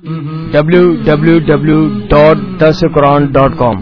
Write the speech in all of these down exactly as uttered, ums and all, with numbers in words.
W W W dot درس قرآن dot com.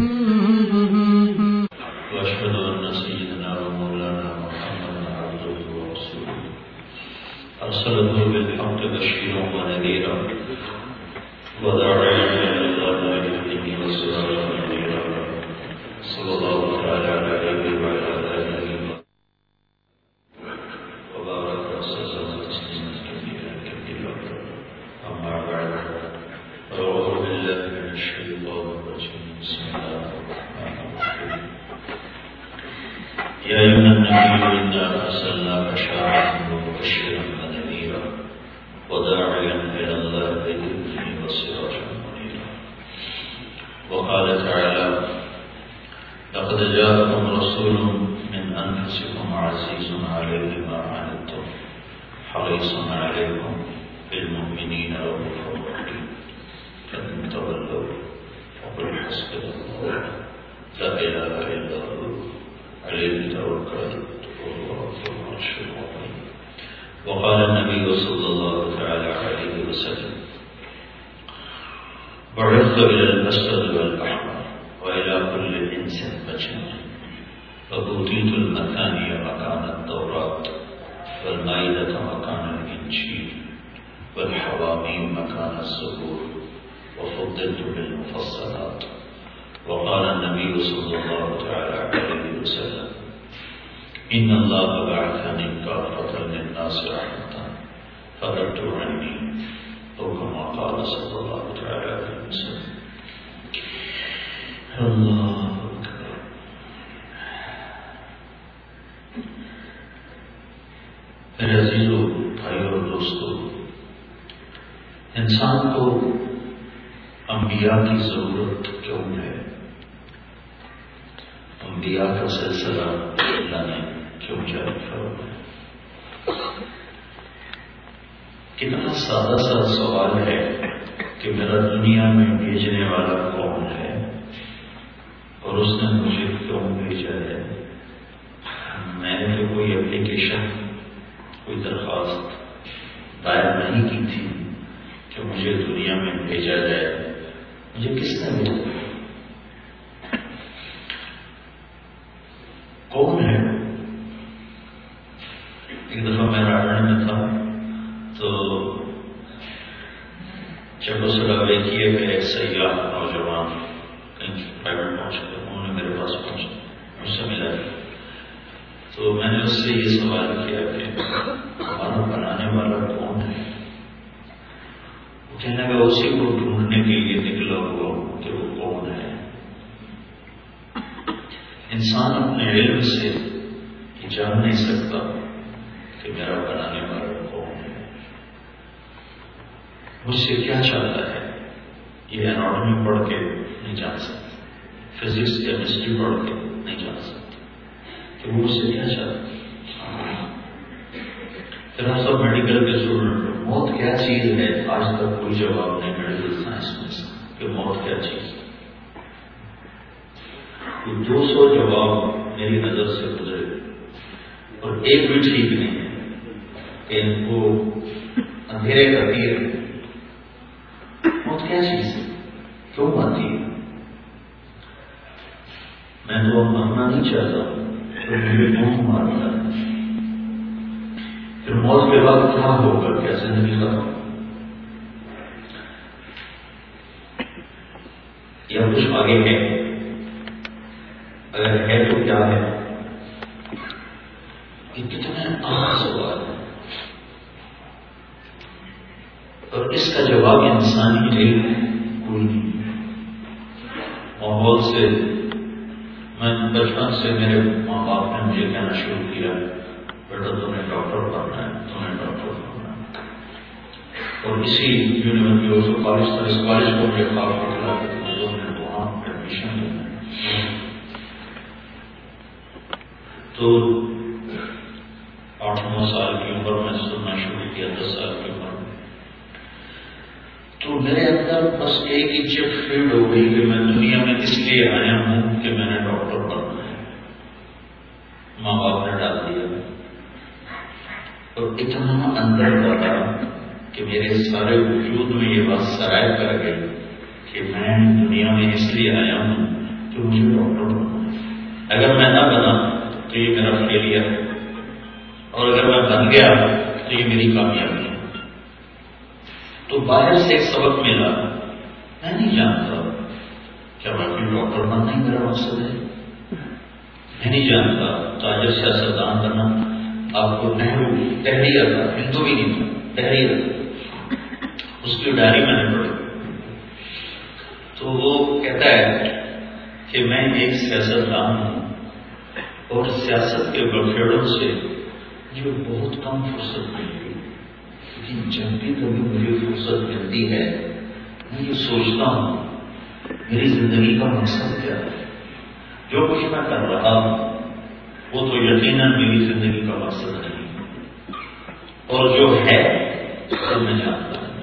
تو اتنا اندر والا کہ میرے سارے وجود میں یہ بات سرائے کر گئی کہ میں دنیا میں اس لیے آیا ہوں کہ مجھے ڈاکٹر بننا ہے. اگر میں نہ بنا تو یہ میرا فیلئر ہے، اور اگر میں بن گیا تو یہ میری کامیابی ہے. تو باہر سے ایک سبق ملا، میں نہیں جانتا کیا واقعی ڈاکٹر بننا ہی میرا مقصد ہے. میں نہیں جانتا تاجر سیاستدان بننا. آپ کو نہرو تحریر تھا، ہندو بھی نہیں تھا، تحریر اس کی ڈائری میں نے پڑھی. تو وہ کہتا ہے کہ میں ایک سیاستدان ہوں اور سیاست کے بکھیڑوں سے مجھے بہت کم فرصت ملتی ہے، لیکن جب بھی کبھی مجھے فرصت ملتی ہے میں یہ سوچتا ہوں میری زندگی کا مقصد کیا ہے. جو کچھ میں کر رہا ہوں وہ تو یقیناً میری زندگی کا مقصد نہیں، اور جو ہے وہ میں جانتا ہوں.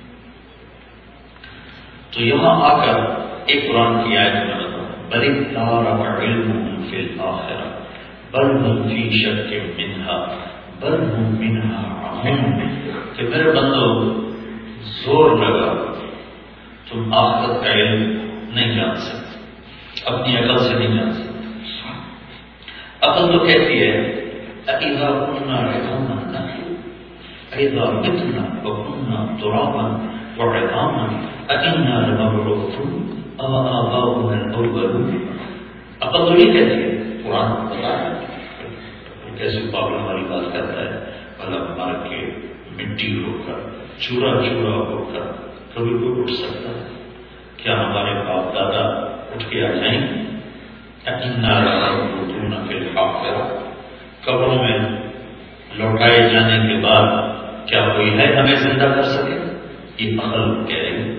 تو یہاں آ کر ایک قرآن کی آیت میں بتاؤں، بل ادارک علمهم فی الآخرہ بل هم فی شک منها بل هم منها عمون. کہ میرے بندو زور لگا، تم آخرت کا علم نہیں جان سکتے، اپنی عقل سے نہیں جان سکتے. عقل تو کہتی ہے اذا كنا عظاما نخرج اذا متنا وكنا ترابا وعظاما أإنا لمبعوثون أو آباؤنا الأولون. عقل تو نہیں کہتی ہے، قرآن بتا ہے کیسے پاگل والی بات کرتا ہے. پلک مار کے مٹی ہو کر چورا چورا ہو کر کبھی کوئی اٹھ سکتا ہے؟ کیا ہمارے باپ دادا اٹھ کے آ جائیں گے؟ أإنا لمبعوثون في الحافرة. قبروں میں لوٹائے جانے کے بعد کیا کوئی ہے ہمیں زندہ کر سکے؟ یہ عقل کہہ رہی ہے.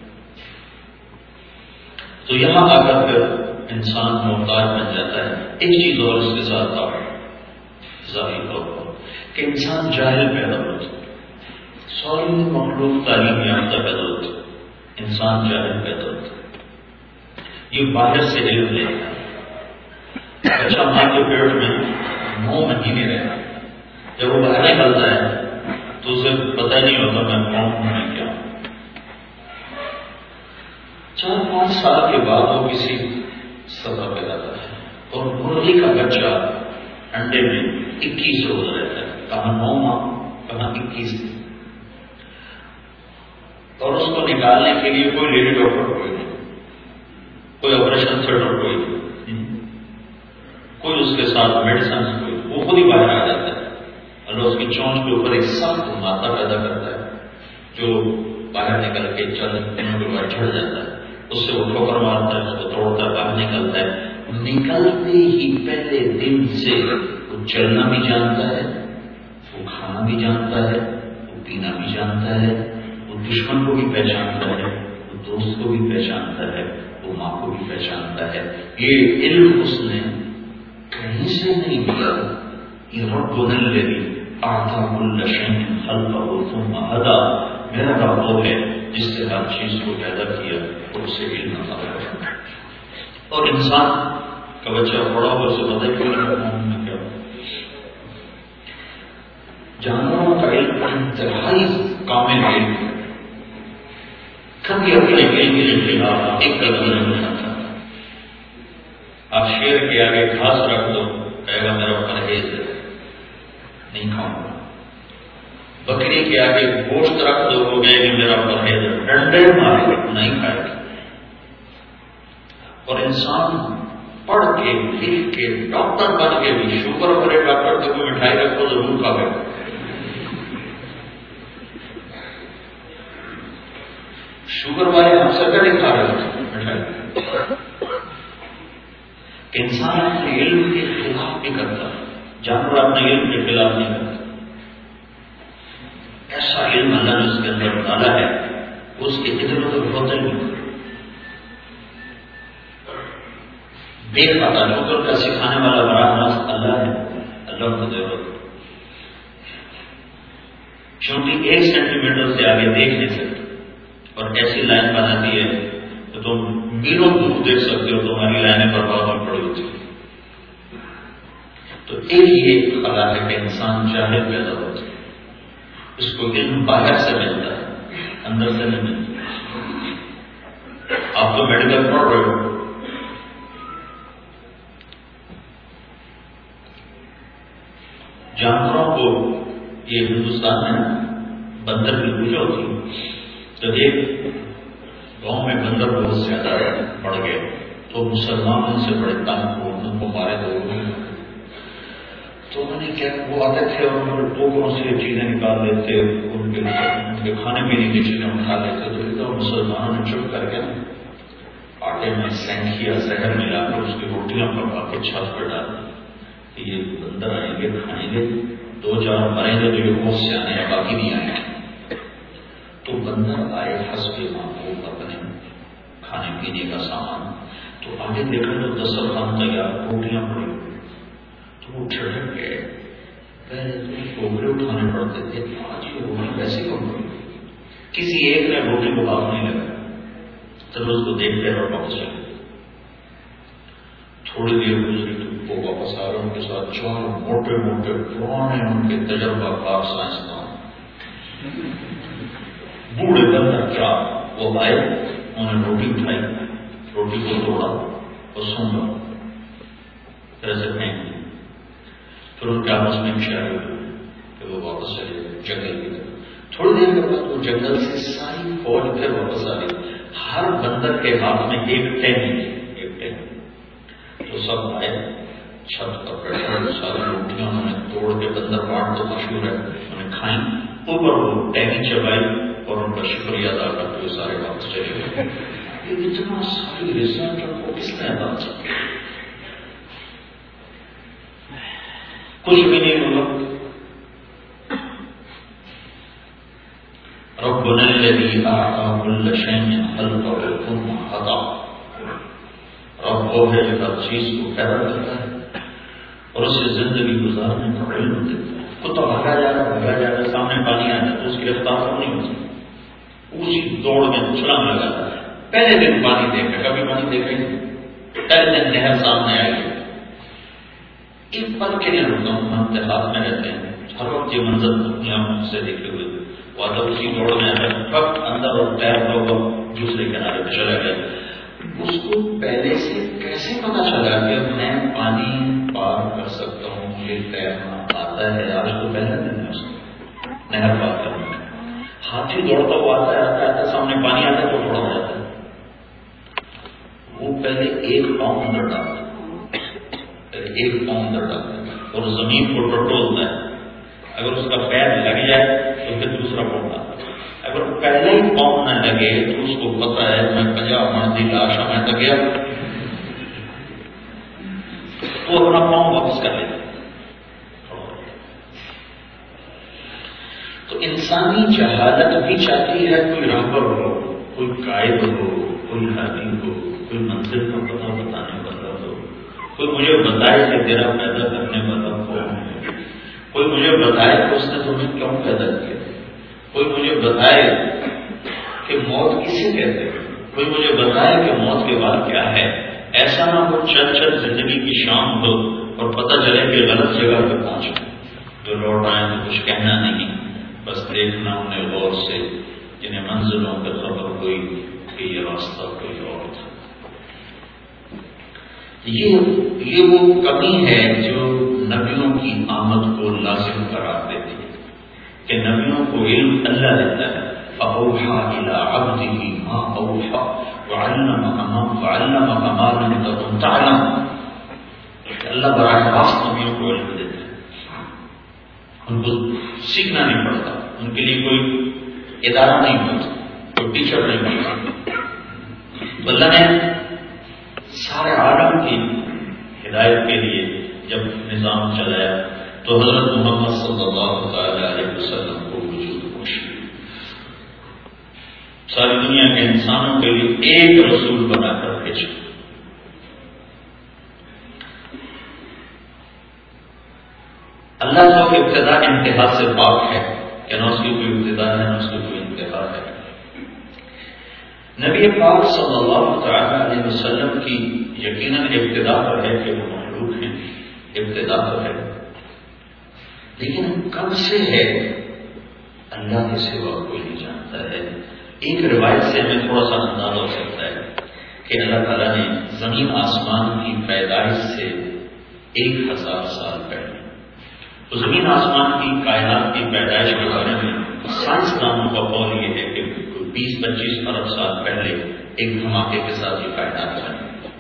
تو یہاں آ کر پھر انسان محتاج بن جاتا ہے. ایک چیز اور اس کے ساتھ آ ظاہر طور پر کہ انسان جاہل پیدا ہوتا ہے. ساری مخلوق تعلیم یافتہ پیدا ہوتی، انسان جاہل پیدا ہوتا ہے. یہ باہر سے علم لیتا ہے. بچہ ماں کے پیٹ میں نو مہینے رہتا ہے، جب وہ باہر نکلتا ہے تو اسے پتہ نہیں ہوتا میں کون ہوں میں کیا. چار پانچ سال کے بعد وہ کسی سطح پہ جاتا ہے اور مرغی کا بچہ انڈے میں اکیس روز رہتا ہے. کہاں نو ماہ کہاں اکیس. اور اس کو نکالنے کے لیے کوئی لیڈی ڈاکٹر کوئی نہیں، کوئی آپریشن تھیٹر کوئی نہیں، کوئی اس کے ساتھ میڈیسن کوئی، وہ خود ہی باہر آ جاتا ہے. اللہ اس کی چونچ کے اوپر ایک سخت مادہ پیدا کرتا ہے جو باہر نکل کے چند دنوں کے بعد جھڑ جاتا ہے. اس سے وہ ٹھوکر مارتا ہے، اس کو توڑتا ہے، باہر نکلتا ہے. نکلتے ہی پہلے دن سے وہ چلنا بھی جانتا ہے، وہ کھانا بھی جانتا ہے، وہ پینا بھی جانتا ہے، وہ دشمن کو بھی پہچانتا ہے، وہ دوست کو بھی پہچانتا ہے، وہ ماں کو بھی پہچانتا ہے. یہ علم اس نے کہیں سے نہیں دیا. یہ رب الذی اعطى كل شيء خلقه ثم هدى. میرا رب وہ ہے جس نے ہر چیز کو پیدا کیا اور اسے علم عطا کیا. اور انسان کا بچہ بڑا ہو اسے پتہ ہی نہیں کیا. جانوروں کا علم انتہائی کامل علم، کبھی اپنے علم کے خلاف ایک قدم نہیں اٹھاتا. آپ شیر کے آگے گھاس رکھ دو کہے گا میرا پرہیز ہے نہیں کھاؤں گا. بکری کے آگے گوشت رکھ دو وہ کہے گی میرا پرہیز ہے، ڈنڈے مارے گا نہیں کھائے گا. اور انسان پڑھ کے لکھ کے ڈاکٹر بن کے بھی شوگر کرے ڈاکٹر کے کوئی مٹھائی رکھو ضرور کھا گئے. شوگر والے ہم سے نہیں کھا رہے ہوتے مٹھائی. انسان اپنے علم کے خلاف بھی کرتا ہے، جانور اپنے علم کے خلاف نہیں کرتا. ایسا علم اللہ نے اس کے اندر ڈالا ہے اس کے ادھر ادھر ہوتا نہیں. بے خطا شوگر کا سکھانے والا براہ راست اللہ ہے. اللہ کو دے. چونکہ ایک سینٹی میٹر سے آگے دیکھ نہیں سکتے اور ایسی لائن بناتی ہے تو تم میلوں دور دیکھ سکتے ہو، تمہاری لائنیں برباد میں پڑی ہوتی. تو ایک یہ خلا ہے کہ انسان جاہل پیدا ہوتا ہے. اس کو علم باہر سے ملتا ہے، اندر سے نہیں ملتا۔ آپ تو میڈیکل پڑھ رہے ہو، جانوروں کو یہ ہندوستان میں بندر کی پوجا ہوتی ہے، تو ایک گاؤں میں بندر بہت زیادہ بڑھ گئے تو مسلمان ان سے بڑے تنگ کو ان کو مارے دو، تو انہوں نے کیا، وہ آتے تھے اور ٹوکروں سے چیزیں نکال لیتے، ان کے ان کے کھانے پینے کی چیزیں اٹھا لیتے، تو مسلمانوں نے چپ کر کے آٹے میں سینکیا زہر ملا کر اس کی روٹیاں پکا کے چھت پر ڈال دی، یہ بندر آئیں گے کھائیں گے، دو چار مریں گے تو یہ بہت سے آنے ہیں، باقی نہیں آئیں گے۔ تو بندر آئے حسب معمول اپنے کھانے پینے کا سامان، تو آگے دیکھا تو دسترخوان تیار، روٹیاں پڑی، تو وہ چھڑک گئے، پہلے تو ٹوکرے اٹھانے پڑتے تھے، آج یہ روٹی ویسے کم پڑی، کسی ایک نے روٹی کو ہاتھ نہیں لگا، تب اس کو دیکھ کر اور واپس چلے۔ تھوڑی دیر گزری تو وہ واپس آ رہے، ان کے ساتھ چار موٹے موٹے پرانے ان کے تجربہ کار سائنسدان بوڑھے بندر، کیا وہ آئے، انہوں نے روٹی اٹھائی، روٹی کو توڑا اور سونگا، پھر ایسے پھینک دی، پھر ان کے آپس میں شہر ہوئی کہ وہ واپس چلے جنگل کی طرف۔ تھوڑی دیر کے بعد وہ جنگل سے ساری فوج پھر واپس آ گئی، ہر بندر کے ہاتھ میں ایک ٹہنی تھی، ایک ٹہنی، تو سب آئے چھت پر بیٹھے، ساری روٹیاں انہوں نے توڑ کے، بندر باٹ تو مشہور ہے، انہوں نے کھائیں، اوپر وہ ٹہنی چبائی اور ان کا شکریہ ادا کرتے ہوئے سارے واپس چلے گئے۔ یہ اتنا ساری ریسرچ کو کس نے ادا کیا؟ کچھ بھی نہیں ہوا۔ ربنا الذی اعطى كل شيء خلقه ثم هدى، رب وہ ہے جو ہر چیز کو پیدا کرتا ہے اور اسے زندگی گزارنے کا علم دیتا ہے۔ کتا بھاگا جا رہا بھاگا جا رہا، سامنے پانی آ جائے تو اس کی رفتار کم نہیں ہوتی، اسی دوڑ میں چھلانگ لگا، پہلے دن پانی دیکھا، کبھی پانی دیکھا ہی نہیں، پہلے دن نہر سامنے آئے گی، ایک پل کے لیے رکتا ہوں، ہم دیہات میں رہتے ہیں، ہر وقت یہ منظر اپنی آنکھوں سے دیکھے ہوئے، وہ تو اسی دوڑ میں آئے، ٹرک اندر اور پیر دو دوسرے کنارے پہ چلا گیا۔ اس کو پہلے سے کیسے پتا چلا کہ میں پانی پار کر سکتا ہوں، مجھے تیرنا آتا ہے؟ آج تو پہلا دن ہے اس کو نہر پار کرنے میں۔ ہاتھی دوڑتا ہوا آتا ہے، آتا آتا سامنے پانی آتا ہے تو تھوڑا ہو جاتا ہے، وہ پہلے ایک پاؤں اندر ڈالتا ہے، پہلے ایک پاؤں اندر ڈالتا ہے اور زمین کو ٹٹولتا ہے، اگر اس کا پیر لگ جائے تو پھر دوسرا پاؤں ڈالتا ہے، اگر پہلے ہی پاؤں نہ لگے تو اس کو پتا ہے میں پنجاب مرضی لاشا میں تک گیا، تو اپنا پاؤں واپس کر لیتا۔ تو انسانی جہالت بھی چاہتی ہے کوئی راہبر ہو، کوئی قائد ہو، کوئی ہادی ہو، کوئی منزل کا پتہ بتانے والا ہو، کوئی مجھے بتائے کہ تیرا پیدا کرنے والا کون ہے، کوئی مجھے بتائے کہ اس نے تمہیں کیوں پیدا کیا، کوئی مجھے بتائے کہ موت کسے کہتے ہیں، کوئی مجھے بتائے کہ موت کے بعد کیا ہے۔ ایسا نہ ہو چل چل زندگی کی شام ہو اور پتہ چلے کہ غلط جگہ پہ پہنچ گئے، جو لوٹ آئے تو کچھ کہنا نہیں، بس دیکھنا انہیں غور سے، جنہیں منزلوں پر خبر ہوئی کہ یہ راستہ کوئی اور تھا۔ یہ یہ وہ کمی ہے جو نبیوں کی آمد کو لازم قرار دیتی ہے کہ نبیوں کو علم اللہ دیتا ہے، فَأَوْحَىٰ إِلَىٰ عَبْدِهِ مَا أَوْحَىٰ وَعَلَّمَكَ مَا لَمْ تَكُن تَعْلَمُ۔ اللہ براہ راست نبیوں کو علم دیتا ہے، ان کو سیکھنا نہیں پڑتا، ان کے لیے کوئی ادارہ نہیں ہوتا، کوئی ٹیچر نہیں ہوتا۔ اللہ نے سارے عالم کی ہدایت کے لیے جب نظام چلایا تو حضرت محمد صلی اللہ تعالی علیہ وسلم کو وجود بخشی، ساری دنیا کے انسانوں کے لیے ایک رسول بنا کر بھیجا۔ اللہ تو ابتدا انتہا سے پاک ہے کہ نہ اس کی کوئی ابتدا ہے نہ اس کی کوئی انتہا ہے۔ نبی پاک صلی اللہ تعالی علیہ وسلم کی یقیناً ابتدا پر ہے کہ وہ مخلوق ہیں، ابتدا پر ہے، لیکن کب سے ہے اللہ کے سوا کوئی نہیں جانتا ہے. ایک روایت سے ہمیں تھوڑا سا اندازہ ہو سکتا ہے کہ اللہ تعالیٰ نے زمین آسمان کی پیدائش سے ایک ہزار سال پہلے، تو زمین آسمان کی کائنات کی پیدائش کے بارے میں سائنسدانوں کا قول یہ ہے کہ بیس پچیس ارب سال پہلے ایک دھماکے کے ساتھ یہ کائنات بنی.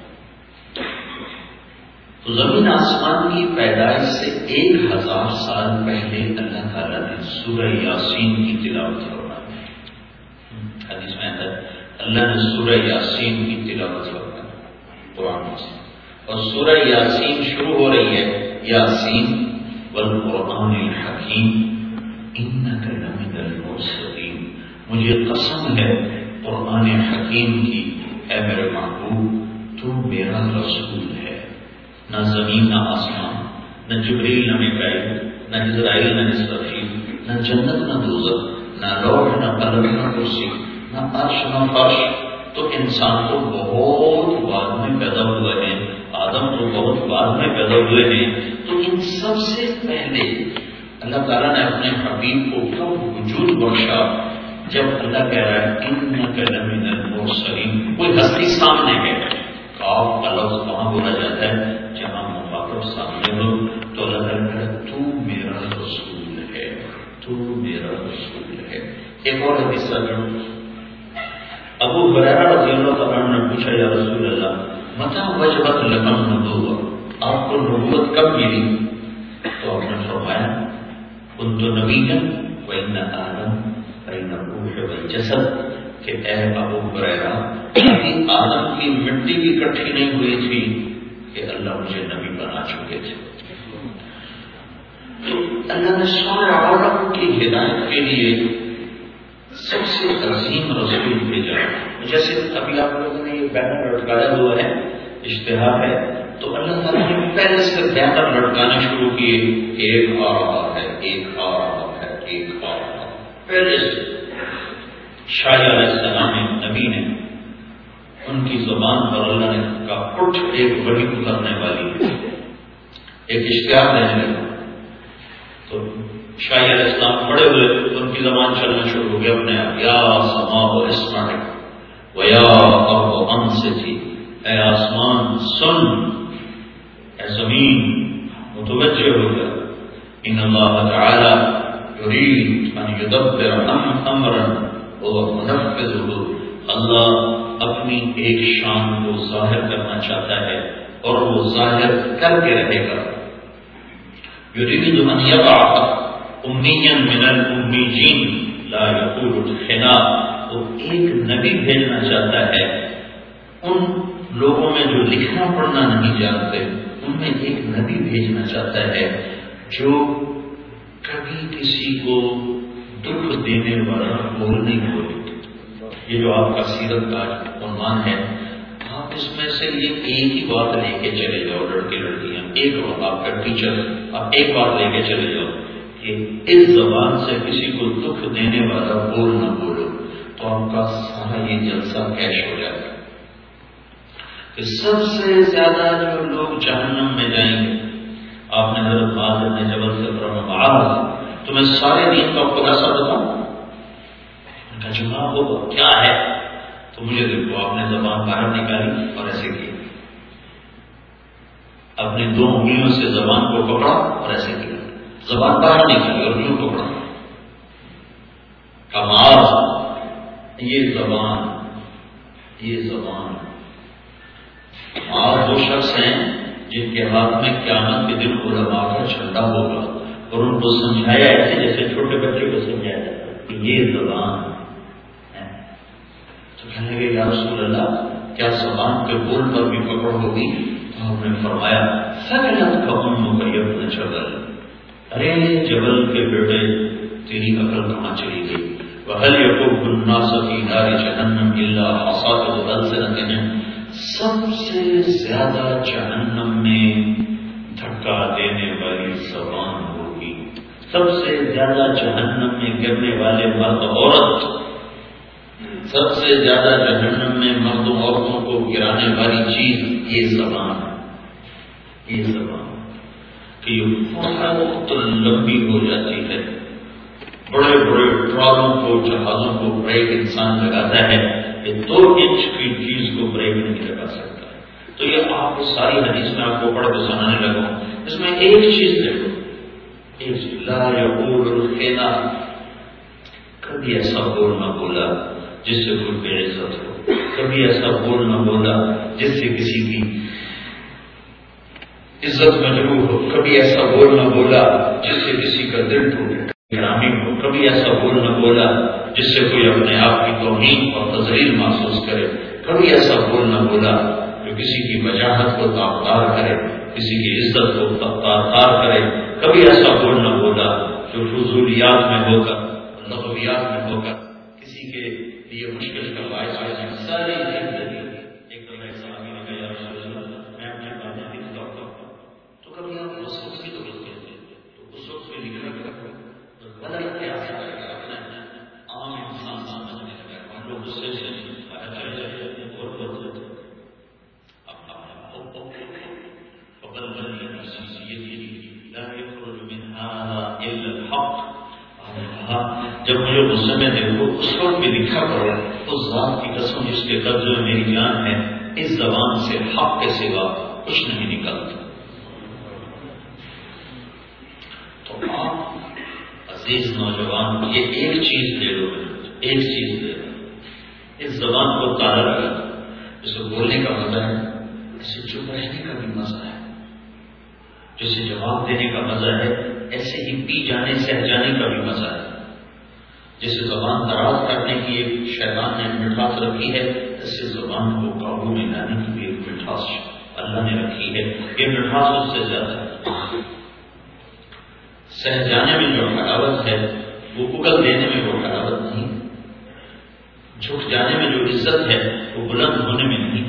تو زمین آسمان کی پیدائش سے ایک ہزار سال پہلے اللہ تعالیٰ نے سورہ یاسین کی تلاوت فرمائی. حدیث میں آتا ہے اللہ نے سورہ یاسین کی تلاوت فرمائی قرآن سے، اور سورہ یاسین شروع ہو رہی ہے یاسین والقرآن الحکیم انک لمن المرسلین. مجھے قسم ہے قرآن حکیم کی، اے میرے محبوب تو میرا رسول ہے. نہ زمین نہ آسمان، نہ جبریل نہ میکائیل، نہ اسرائیل نہ اسرافیل، نہ جنت نہ دوزخ، نہ لوح نہ قلم نہ کرسی، نہ عرش نہ فرش. تو انسان تو بہت بعد میں پیدا ہوئے ہیں، آدم تو بہت بعد میں پیدا ہوئے ہیں. تو ان سب سے پہلے اللہ تعالیٰ نے اپنے حبیب کو کب وجود بخشا؟ جب اللہ کہہ رہا ہے انک لمن المرسلین، کوئی ہستی سامنے ہے. آپ کا لفظ کہاں بولا جاتا ہے؟ جہاں مخاطب سامنے ہو تو اللہ تعالیٰ کہہ رہا تو میرا رسول ہے، تو میرا رسول ہے. ایک اور حدیث جو ابو ہریرہ رضی اللہ تعالیٰ عنہ نے پوچھا یا رسول اللہ متى وجبت لك النبوة، آپ کو نبوت کب ملی؟ تو آپ نے فرمایا كنت نبيا وإن آدم بين الروح والجسد، کہ اے ابو ہریرہ آدم کی مٹی کی کٹھی نہیں ہوئی تھی کہ اللہ مجھے نبی بنا چکے تھے. تو اللہ نے سارے عالم کی ہدایت کے لیے سب سے عظیم رسول بھیجا. جیسے ابھی آپ لوگوں نے یہ بینر لٹکایا ہوا ہے، اشتہار ہے، تو اللہ تعالیٰ نے پہلے سے بینر لٹکانا شروع کیے. ایک آ رہا ہے، ایک آ رہا ہے، ایک آ رہا ہے. پہلے سے شاہ علیہ السلام نبی نے ان کی زبان پر اللہ نے کا اٹھ ایک وحی اترنے والی ہے، ایک اشتہار دینے لگا. تو شاہ علیہ السلام پڑے ہوئے تو ان کی زبان چلنا شروع ہو گیا اپنے آپ. یا سماء اسمعی ویا ارض انصتی، اے آسمان سن، اے زمین متوجہ ہو جا. ان اللہ تعالی یرید ان یدبر امرا ومنفذہ، اللہ اپنی ایک شان کو ظاہر کرنا چاہتا ہے اور وہ ظاہر کر کے رہے گا. یرید ان یبعث امیا من الامیین لا یقول الخنا، وہ ایک نبی بھیجنا چاہتا ہے ان لوگوں میں جو لکھنا پڑھنا نہیں جانتے، ان میں ایک نبی بھیجنا چاہتا ہے جو کبھی کسی کو دکھ دینے والا بول نہیں بولے. یہ جو آپ کا سیرت کا عنوان ہے، آپ اس میں سے یہ ایک ہی بات لے کے چلے جاؤ لڑکے لڑکیاں، ایک آپ کا ٹیچر، آپ ایک بات لے کے چلے جاؤ کہ اس زبان سے کسی کو دکھ دینے والا بول نہ بولو، تو آپ کا سارا یہ جلسہ کیش ہو جاتا ہے. کہ سب سے زیادہ جو لوگ جہنم میں جائیں گے، آپ نے حضرت معاذ بن جبل سے فرمایا تو میں سارے دین کا خلاصہ بتاؤں؟ ان کا جواب ہوگا کیا ہے؟ تو مجھے دیکھو، آپ نے زبان باہر نکالی اور ایسے کیا، اپنی دو انگلیوں سے زبان کو پکڑا اور ایسے کیا، زبان باہر نکالی اور یوں پکڑا. کمال یہ زبان، یہ زبان آپ وہ شخص ہیں جن کے ہاتھ میں قیامت کے دن علماء کا جھنڈا ہوگا اور ان کو سمجھایا ایسے جیسے چھوٹے بچے کو سمجھایا جاتا ہے کہ یہ زبان ہے. تو کہنے لگے یا رسول اللہ کیا زبان کے بول پر بھی پکڑ ہوگی؟ تو آپ نے فرمایا سکلت کا ام کا یبن جبل، ارے جبل کے بیٹے تیری عقل کہاں چلی گئی؟ وَهَلْ يَكُبُّ النَّاسَ فِي نَارِ جَهَنَّمَ إِلَّا حَصَائِدُ أَلْسِنَتِهِمْ، سب سے زیادہ جہنم میں دھکا دینے والی زبان ہوگی، سب سے زیادہ جہنم میں گرنے والے مرد عورت، سب سے زیادہ جہنم میں مرد عورتوں کو گرانے والی چیز یہ زبان ہے. یہ زبان کہ یہ بہت لمبی ہو جاتی ہے، بڑے بڑے ٹرالوں کو جہازوں کو بریک انسان لگاتا ہے، یہ دو انچ کی چیز کو بریک نہیں لگا سکتا. تو یہ آپ کو ساری حدیث میں آپ کو پڑھ کے سنانے لگا. اس میں ایک چیز دیکھو، ایک چیز لا یقول الخنا، کبھی ایسا بول نہ بولا جس سے کوئی بے عزت ہو، کبھی ایسا بول نہ بولا جس سے کسی کی عزت مجروح ہو، کبھی ایسا بول نہ بولا جس سے کسی کا دل ٹوٹے گرامی ہو، کبھی ایسا بول نہ بولا جس سے کوئی اپنے آپ کی توہین اور تذلیل محسوس کرے، کبھی ایسا بول نہ بولا جو کسی کی وجاہت کو داغدار کرے، کسی کی عزت کو تار کرے، کبھی ایسا بول نہ بولا جو فضولیات میں ہو کر لغویات میں ہو کر کسی کے لیے مشکل کا باعث ہو جائے. ساری زندگی ایک دفعہ صحابی نے کہا یا رسول اللہ میں اپنے باتیں لکھتا ہوں، تو کبھی آپ اس وقت کی ضرورت کہتے ہیں تو اس وقت میں لکھنا کرتا بڑا احتیاط ہے اپنا عام انسان سمجھنے لگا. ہم لوگ اس سے اور بدلتے فقل بني نفسي لا يخرج من هذا الا الحق. جب مجھے غصے میں دیکھو اس وقت بھی لکھا کرو اس ذات کی قسم جس کے قبضے میں میری جان ہے، اس زبان سے حق کے سوا کچھ نہیں نکلتا. تو آپ عزیز نوجوان یہ ایک چیز دے دو، ایک چیز دے دو، اس زبان کو تالا لگا. جسے بولنے کا مزہ ہے اسے چپ رہنے کا بھی مزہ ہے، جسے جواب دینے کا مزہ ہے ایسے ہی پی جانے سہ جانے کا بھی مزہ ہے. جسے زبان دراز کرنے کی ایک شیطان نے مٹھاس رکھی ہے، اسے زبان کو قابو میں لانے کی بھی ایک مٹھاس اللہ نے رکھی ہے. یہ مٹھاس اس سے زیادہ ہے. سہ جانے میں جو حلاوت ہے وہ اگل دینے میں وہ حلاوت نہیں، جھک جانے میں جو عزت ہے وہ بلند ہونے میں نہیں.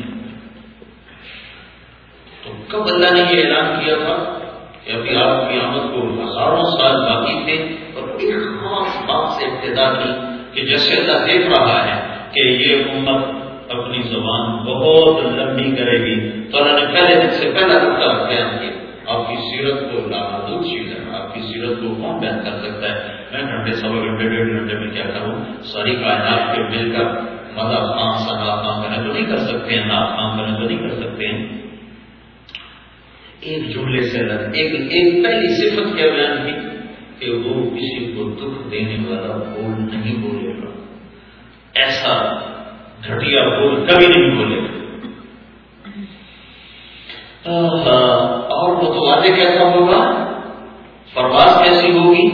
تو کب اللہ نے یہ اعلان کیا تھا کہ ابھی آپ کی آمد کو ہزاروں سال باقی تھے، اور ایک خاص بات سے ابتدا کی کہ جیسے اللہ دیکھ رہا ہے کہ یہ امت اپنی زبان بہت لمبی کرے گی، تو اللہ نے پہلے دن سے پہلا نقطہ بیان کیا. آپ کی سیرت کو لامحدود چیز ہے، آپ کی سیرت کو کون بیان کر سکتا ہے؟ میں گھنٹے سوا گھنٹے ڈیڑھ گھنٹے میں کیا کروں؟ ساری کائنات کے مل کر مدہ خان سنا کام کرنا تو نہیں کر سکتے ہیں، ناپ کام کرنا تو نہیں کر سکتے ہیں. ایک جملے سے ایک ایک پہلی صفت کیا بیان کی کہ وہ کسی کو دکھ دینے والا بول نہیں بولے گا، ایسا گھٹیا بول کبھی نہیں بولے گا. اور وہ تو واضح کیسا ہوگا، پرواز کیسی ہوگی؟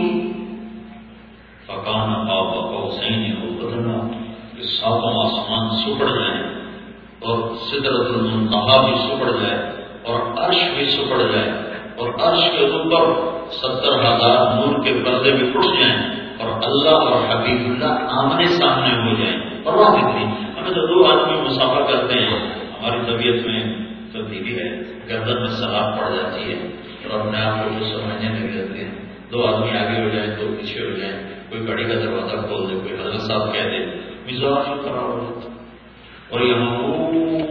فکان آپ قوسین او ادنا، کہ ساتوں آسمان سپڑ جائیں اور سدرۃ المنتہا بھی سپڑ جائے اور عرش بھی سپڑ جائے اور عرش کے اوپر ستر ہزار نور کے پردے بھی ٹوٹ جائیں اور اللہ اور حبیب اللہ آمنے سامنے ہو جائیں. پرواہ کتنی؟ ہمیں تو دو آدمی مسافر کرتے ہیں، ہماری طبیعت میں تبدیلی ہے، گردن میں سلاب پڑ جاتی ہے اور اپنے آپ کو جو سمجھنے لگ جاتے ہیں. دو آدمی آگے ہو جائیں دو پیچھے ہو جائیں، کوئی گاڑی کا دروازہ کھول دے، کوئی حضرت صاحب کہہ دے، مزاج خراب ہو جاتا. اور یہاں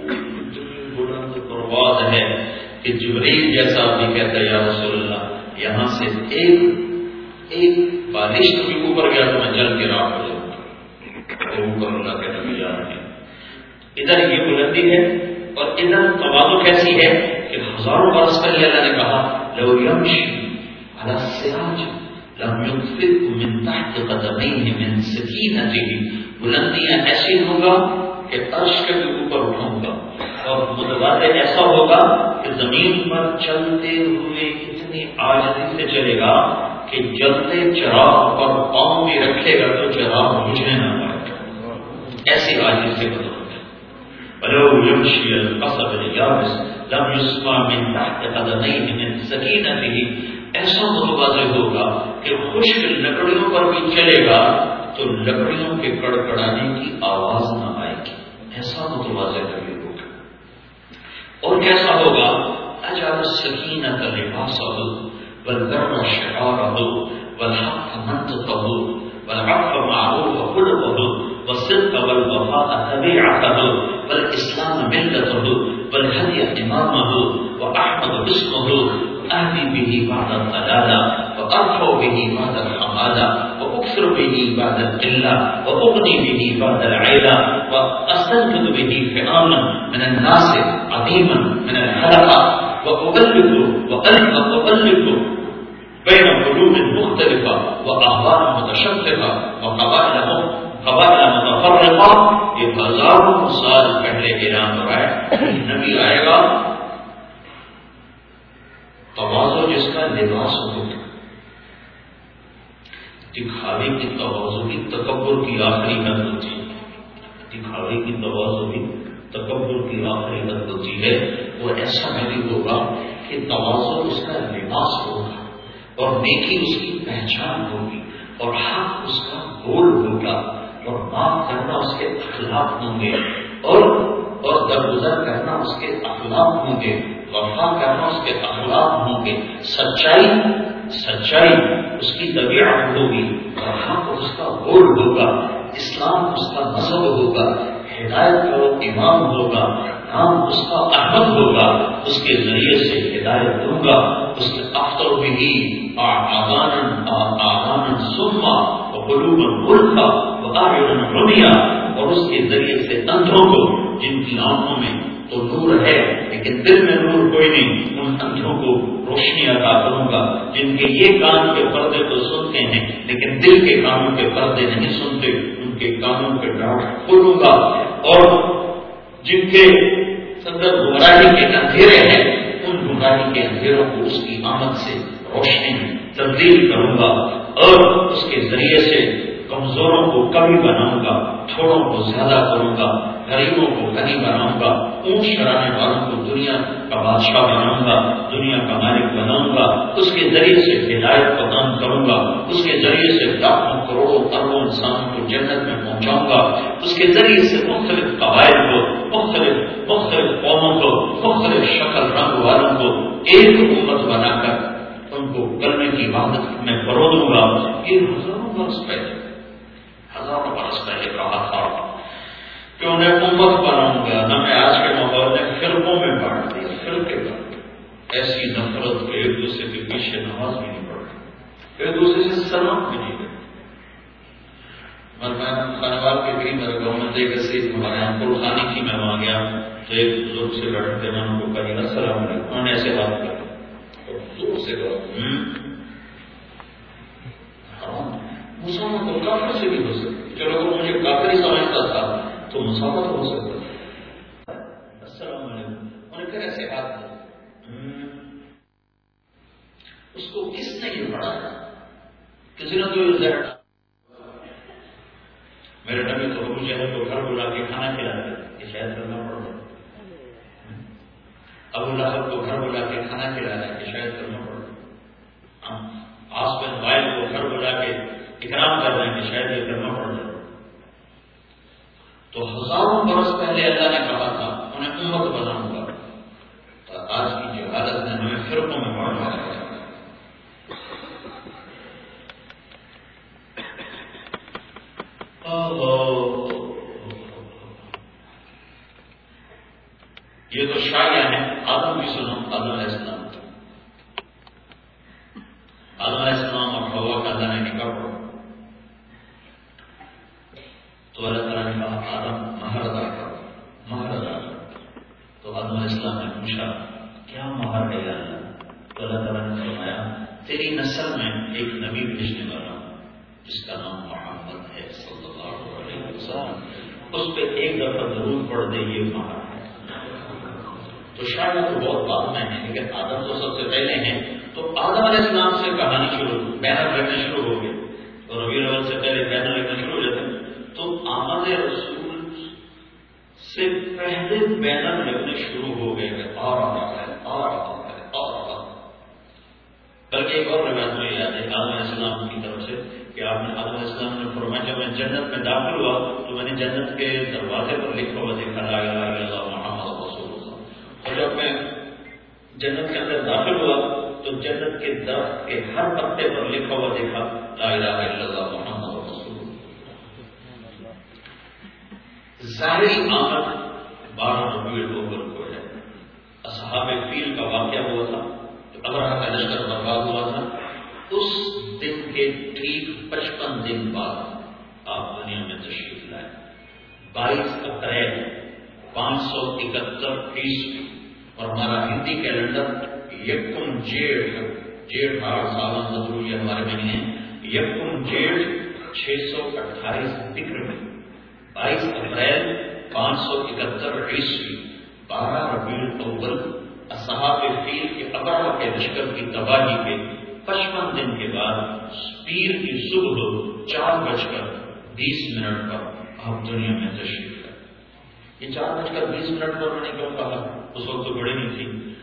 بلند پرواز ہے کہ جبریل جیسا بھی کہتا ہے یا رسول اللہ یہاں سے ایک ایک بارش بھی اوپر گیا تو میں جل کے راہ ہو جاؤں گا. اور اوپر اللہ کے نبی جا رہے ہیں. ادھر یہ بلندی ہے اور ادھر تواضع کیسی ہے کہ ہزاروں برس پہلے اللہ نے کہا لو یمشی علی السراج لم یطفئ من تحت قدمیہ من سکینتہ. بلندیاں ایسی ہوگا کہ عرش کے بھی اوپر اٹھاؤں گا اور متوازی ایسا ہوگا کہ زمین پر چلتے ہوئے اتنی عاجزی سے چلے گا کہ جلتے چراغ پر پاؤں بھی رکھے گا تو چراغ بجھنے نہ پائے گا. ایسی عاجزی سے بدل ولو يمشي القصب اليابس لم يسمع من تحت قدميه من سكينته. ایسا متوازی ہوگا کہ خشک لکڑیوں پر بھی چلے گا تو لکڑیوں کے کڑکڑانے کی آواز نہ آئے گی. ایسا متوازی نبی ہوگا. اور کیسا ہوگا؟ اجعل السکینۃ لباسہ والبر شعارہ والحق منطقہ والعفو معروف خلقہ والصدق والوفاء طبيعته والاسلام ملته والهدي امامه واحمد اسمه اهدي به بعد الضلاله وارفع به بعد الحماده اکثر به بعد القلة واغني به بعد العيلة واستنبط به فئاما من الناس عظيما من الحلقة وأؤلف وأؤلف بين قلوب مختلفة وأهواء متشققة وقبائل قبائل متفرقة. یہ ہزاروں سال پہلے اعلان ہو رہا ہے نبی آئے گا تواضع جس کا لباس ہوگا. دکھاوے کی تواضع کی تکبر کی آخری حد ہوتی ہے. دکھاوے کی تواضع کی تکبر کی آخری حد ہوتی ہے. وہ ایسا نہیں ہوگا کہ تواضع اس کا لباس ہوگا اور نیکی اس کی پہچان ہوگی اور حق اس کا گول ہوگا اور معاف کرنا اس کے اخلاق ہوں گے اور اور درگزر کرنا اس کے اخلاق ہوں گے. وفا کرنا اس کے اخلاق ہوں گے. سچائی سچائی اس کی طبیعت ہوگی اور حق اس کا گول ہوگا. اسلام اس کا مذہب ہوگا. ہدایت کا وہ امام ہوگا. نام اس کا احمد ہوگا. اس کے ذریعے سے ہدایت دوں گا. اس کے اختر بھی آغانا آغانا سما وقلوبا غلفا وآعینا رمیا. اور اس کے ذریعے سے اندھوں کو جن کی آنکھوں میں تو نور ہے لیکن دل میں نور کوئی نہیں ان اندھوں کو روشنی عطا کروں گا. جن کے یہ کان کے پردے تو سنتے ہیں لیکن دل کے کانوں کے پردے نہیں سنتے ان کے کانوں کے ڈاٹ کھولوں گا. اور جن کے اندر گمراہی کے اندھیرے ہیں ان گمراہی کے اندھیروں کو اس کی آمد سے روشنی تبدیل کروں گا. اور اس کے ذریعے سے کمزوروں کو کمی بناؤں گا. تھوڑوں کو زیادہ کروں گا. غریبوں کو غنی بناؤں گا. اونچ کرانے والوں کو دنیا کا بادشاہ بناؤں گا. دنیا کا مالک بناؤں گا. اس کے ذریعے سے ہدایت پردان کروں گا. اس کے ذریعے سے لاکھوں کروڑوں اربوں انسانوں کو جنت میں پہنچاؤں گا. اس کے ذریعے سے مختلف قبائل کو مختلف مختلف قوموں کو مختلف شکل رنگ والوں کو ایک امت بنا کر ان کو کرنے کی عبادت میں فروغ دوں گا. یہ ہزاروں برس پہلے ہزاروں برس پہلے کہا تھا کہ انہیں امت بناؤں گا. ہمیں آج کے ماحول میں فرقوں میں بانٹ دیا. فرقے بانٹ ایسی نفرت کہ ایک دوسرے کے پیچھے نماز بھی نہیں پڑھتی ایک دوسرے سے سلام بھی نہیں کرتی. اور میں خانوال کے بھی میرے گاؤں میں دیکھ سے ہمارے یہاں پل خانی کی میں وہاں گیا تو ایک بزرگ سے بیٹھتے میں ان کو کہا السلام علیکم. انہوں نے ایسے بات کر زور سے کہا مسلمان تو کافر سے بھی ہو سکتی. چلو وہ مجھے کافر ہی سمجھتا تھا تو مسافت ہو سکتا تھا. السلام علیکم انہیں پھر ایسے ہاتھ دیا. اس کو کس نے یہ پڑھایا؟ کسی نے تو یہ ذہن میرے نبی تو ابو جہل کو گھر بلا کے کھانا کھلاتے یہ شاید کرنا پڑ رہا. ابو لہب کو گھر بلا کے کھانا کھلانا یہ شاید کرنا پڑ رہا. عاص بن وائل کو گھر بلا کے اکرام کر رہے ہیں کہ شاید یہ کرنا پڑ جائے. تو ہزاروں برس پہلے اللہ نے کہا تھا انہیں امت بناؤں گا. تو آج کی جو حالت نے ہمیں فرقوں میں بانٹ دیا ہے. یہ تو شاعر ہیں. آدم کی سنو. آدم علیہ السلام آدم علیہ السلام اور حوا کا اللہ نے نکاح پڑھا تو اللہ تعالیٰ نے کہا آدم مہر ادا کرو مہر ادا کرو. تو آدم علیہ السلام نے پوچھا کیا مہر ہے یا اللہ؟ تو اللہ تعالیٰ نے فرمایا تیری نسل میں ایک نبی بھیجنے والا ہوں جس کا نام محمد ہے صلی اللہ علیہ وسلم. اس پہ ایک دفعہ ضرور پڑھ دے یہ مہر ہے. تو شاید تو بہت بعد میں ہے لیکن آدم تو سب سے پہلے ہیں. تو آدم علیہ السلام سے کہانی شروع بینر لگنے شروع ہو گئے. تو ربیع الاول سے پہلے بینر لگنا شروع ہو جاتے ہیں. تو آمد رسول سے پہلے بینر لگنے شروع ہو گئے کہ آ رہا ہے آ رہا ہے آ رہا ہے. بلکہ ایک اور روایت میں یاد ہے آدم علیہ السلام کی طرف سے کہ آپ نے آدم علیہ السلام نے فرمایا جب میں جنت میں داخل ہوا تو میں نے جنت کے دروازے پر لکھا ہوا دیکھا لا الہ الا اللہ محمد رسول اللہ. اور جب میں جنت کے اندر داخل ہوا تو جنت کے درخت کے ہر پتے پر لکھا ہوا دیکھا لا الہ الا اللہ محمد رسول اللہ. ظاہری آمد بارہ ربیع الاول کو ہے. اصحاب فیل کا واقعہ ہوا تھا. ابرہہ کا لشکر برباد ہوا تھا. اس دن کے ٹھیک پچپن دن بعد آپ دنیا میں تشریف لائے. بائیس اپریل پانچ سو اکہتر عیسوی اور ہمارا ہندی کیلنڈر یکم جیٹھ جیٹھ آٹھ سال مطلب یہ ہمارے مہینے یکم جیٹھ چھ سو اٹھائیس بکرمی. بائیس اپریل پانچ سو اکہتر عیسوی بارہ ربیع الاول اصحاب فیل کے ابرہ کے لشکر کی تباہی کے پچپن دن کے بعد پیر کی صبح چار بج کر بیس منٹ پر آپ دنیا میں تشریف لائے. یہ چار بج کر بیس منٹ پر میں نے کیوں کہا؟ اس وقت تو بڑی نہیں تھی.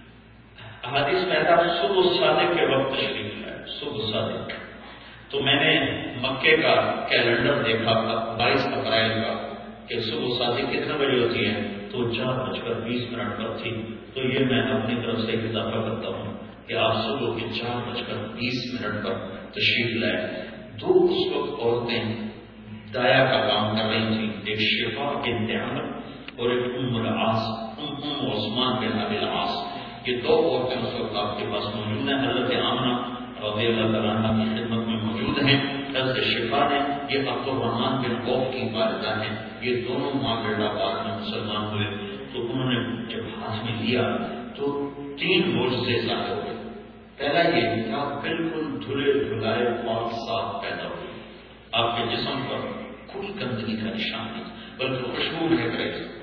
احادیث میں آتا ہے صبح صادق کے وقت تشریف لائے. صبح صادق تو میں نے مکے کا کیلنڈر دیکھا تھا بائیس اپریل کا کہ صبح صادق کتنے بجے ہوتی ہے تو چار بج کر بیس منٹ پر تھی. تو یہ میں اپنی طرف سے اضافہ کرتا ہوں کہ آپ صبح کے چار بج کر بیس منٹ پر تشریف لائے. دو اس وقت عورتیں دایا کا کام کر رہی تھیں، ایک شفا بنت عمرو اور ایک ام العاص ام عثمان بن ابی العاص. یہ دو عورتیں اس وقت آپ کے پاس موجود ہیں. حضرت آمنہ رضی اللہ تعالیٰ عنہ کی خدمت میں موجود ہیں. حضرت شفا نے یہ عبد الرحمان بن عوف کی والدہ ہیں. یہ دونوں ماں بیٹا بعد میں مسلمان ہوئے. تو انہوں نے جب ہاتھ میں لیا تو تین معجزے ظاہر ہوئے. پہلا یہ کہ آپ بالکل دھلے دھلائے پاک صاف پیدا ہوئے. آپ کے جسم پر کوئی گندگی کا نشان نہیں بلکہ خوشبو مہک رہی تھی.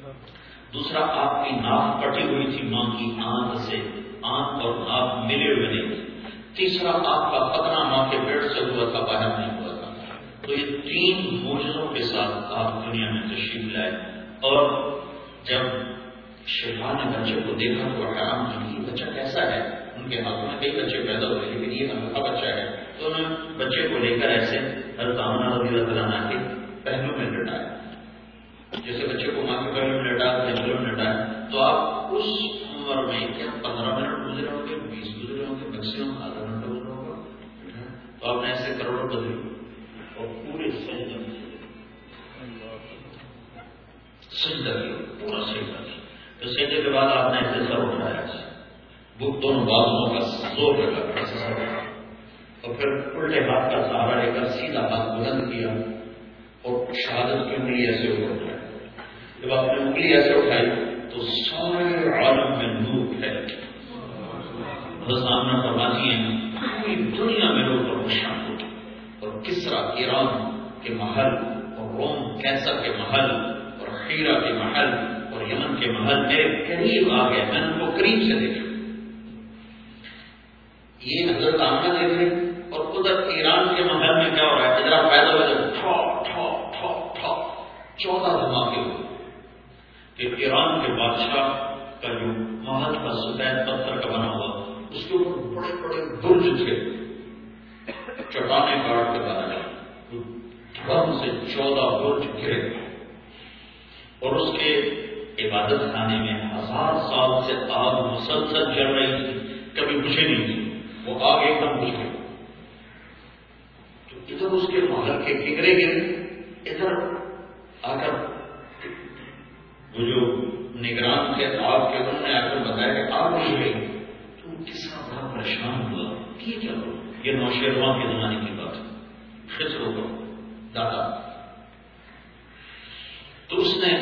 دوسرا آپ کی ناک پٹی ہوئی تھی ماں کی آنکھ سے، آنکھ اور ناک ملے ہوئے نہیں تھے. تیسرا آپ کا ختنہ ماں کے پیٹ سے ہوا تھا، باہر نہیں ہوا تھا. تو یہ تین معجزوں کے ساتھ آپ دنیا میں تشریف لائے. اور جب شفا نے بچے کو دیکھا تو حیران ہوئی کہ یہ بچہ کیسا ہے. ان کے ہاتھوں میں کئی بچے پیدا ہوئے لیکن یہ انوکھا بچہ ہے. تو انہوں نے بچے کو لے کر ایسے حضرت آمنہ رضی اللہ عنہا کے پہلو میں لٹایا، جیسے بچے کو ماں کے پہلو میں لٹایا پہلو میں لٹایا. تو آپ اس عمر میں کیا پندرہ منٹ گزرے ہوں گے، بیس گزرے ہوں گے، میکسیمم آدھا گھنٹہ گزرا ہوگا. تو آپ نے ایسے کروڑوں بدلے اور پورے سجدہ سجدہ کیا، پورا سجدہ کیا. تو سجدے کے بعد آپ نے ایسے سر اٹھایا، بک دونوں بازوؤں کا زور لگا اور پھر الٹے ہاتھ کا سہارا لے کر سیدھا ہاتھ بلند کیا اور شہادت کی انگلی ایسے اوپر اٹھائی. جب آپ نے انگلی ایسے اٹھائی تو سارے عالم میں نور پھیل گیا. سامنا فرماتی ہیں پوری دنیا میں لوگ روشن ہو گئے اور کسرا ایران کے محل اور روم کیسر کے محل اور حیرہ کے محل اور یمن کے محل میرے قریب آ گئے. میں نے ان کو قریب سے دیکھا. یہ حضرت آمنہ دیکھ رہے اور ادھر ایران کے محل میں کیا ہو رہا ہے. ادھر پیدا ہوا جب ٹھا ٹھا ٹھا ٹھا چودہ دھماکے ہوئے کہ ایران کے بادشاہ کا جو محل کا سفید پتھر کا بنا ہوا اس کے اوپر بڑے بڑے برج تھے، چٹانیں کاٹ کے بنا جائے. دھڑم سے چودہ برج گرے اور اس کے عبادت خانے میں ہزار سال سے آگ مسلسل جل رہی تھی، کبھی بجھے نہیں تھی. وہ آگ ایک دم بجھ گئی. تو ادھر اس کے محل کے کنگرے گرے، ادھر آ کر وہ جو نگران کے آگ کے انہوں نے آ کر بتایا کہ آگ بجھ گئی. تو کس کا بڑا پریشان ہوا کہ یہ کیا ہوا. یہ نوشیروان کے زمانے کی بات ہے، خسرو کا دادا. تو اس نے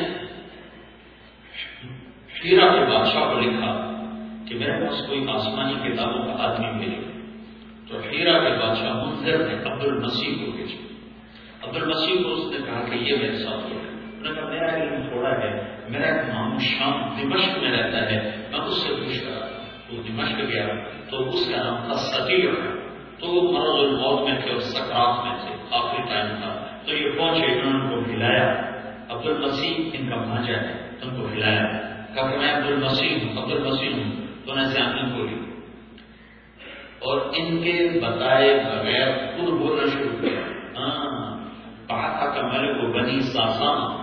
حیرہ کے بادشاہ کو لکھا کہ میرے پاس کوئی آسمانی کتابوں کا آدمی ملے. تو حیرہ کے بادشاہ منذر نے عبد المسیح کو بھیجا. عبد المسیح کو اس نے کہا کہ یہ میرے ساتھ ہو. انہوں نے کہا میرا علم تھوڑا ہے، میرا امام شام دمشق میں رہتا ہے، میں اس سے پوچھ رہا. وہ دمشق گیا تو اس کا نام السطیع ہے. تو وہ مرض الموت میں تھے اور سکرات میں تھے، آخری ٹائم تھا. تو یہ پہنچے، انہوں نے ان کو ہلایا. عبد المسیح ان کا بھانجا ہے، ان کو ہلایا، کہا کہ میں عبد المسیح ہوں عبد المسیح ہوں. تو نے آنکھیں کھولی اور ان کے بتائے بغیر خود بولنا شروع کیا. ہاں پاتا کا ملک کو بنی ساسان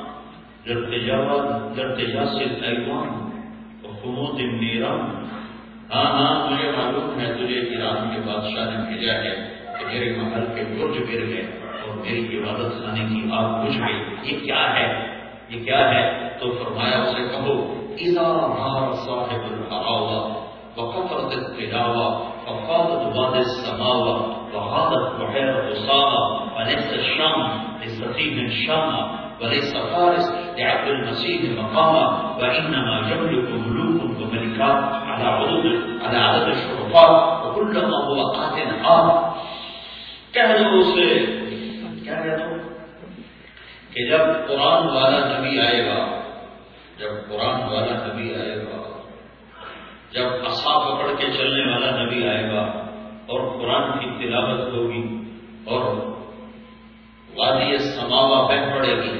لرتجا سے ایوان خمود نیران. ہاں ہاں مجھے معلوم ہے تجھے ایران کے بادشاہ نے بھیجا ہے کہ میرے محل کے برج گر گئے اور میری عبادت خانے کی آگ بجھ گئی. یہ کیا ہے یہ کیا ہے؟ تو فرمایا اسے کہو اذا ظهر صاحب الحراوة وكثرت التلاوة ففاضت وادي السماوة وغادت بحيرة أسامة وليس الشام لسفيه شامة وليس فارس لعبد المسيح مقاما وإنما يملك ملوك وملكات على عدد على عدد الشرفات وكلما هو آت آت. کہہ دو اسے کیا کہہ دو کہ جب قرآن والا نبی آئے گا، جب قرآن والا نبی آئے گا، جب عصا پکڑ کے چلنے والا نبی آئے گا اور قرآن کی تلاوت ہوگی اور وادی سماوا بہ پڑے گی،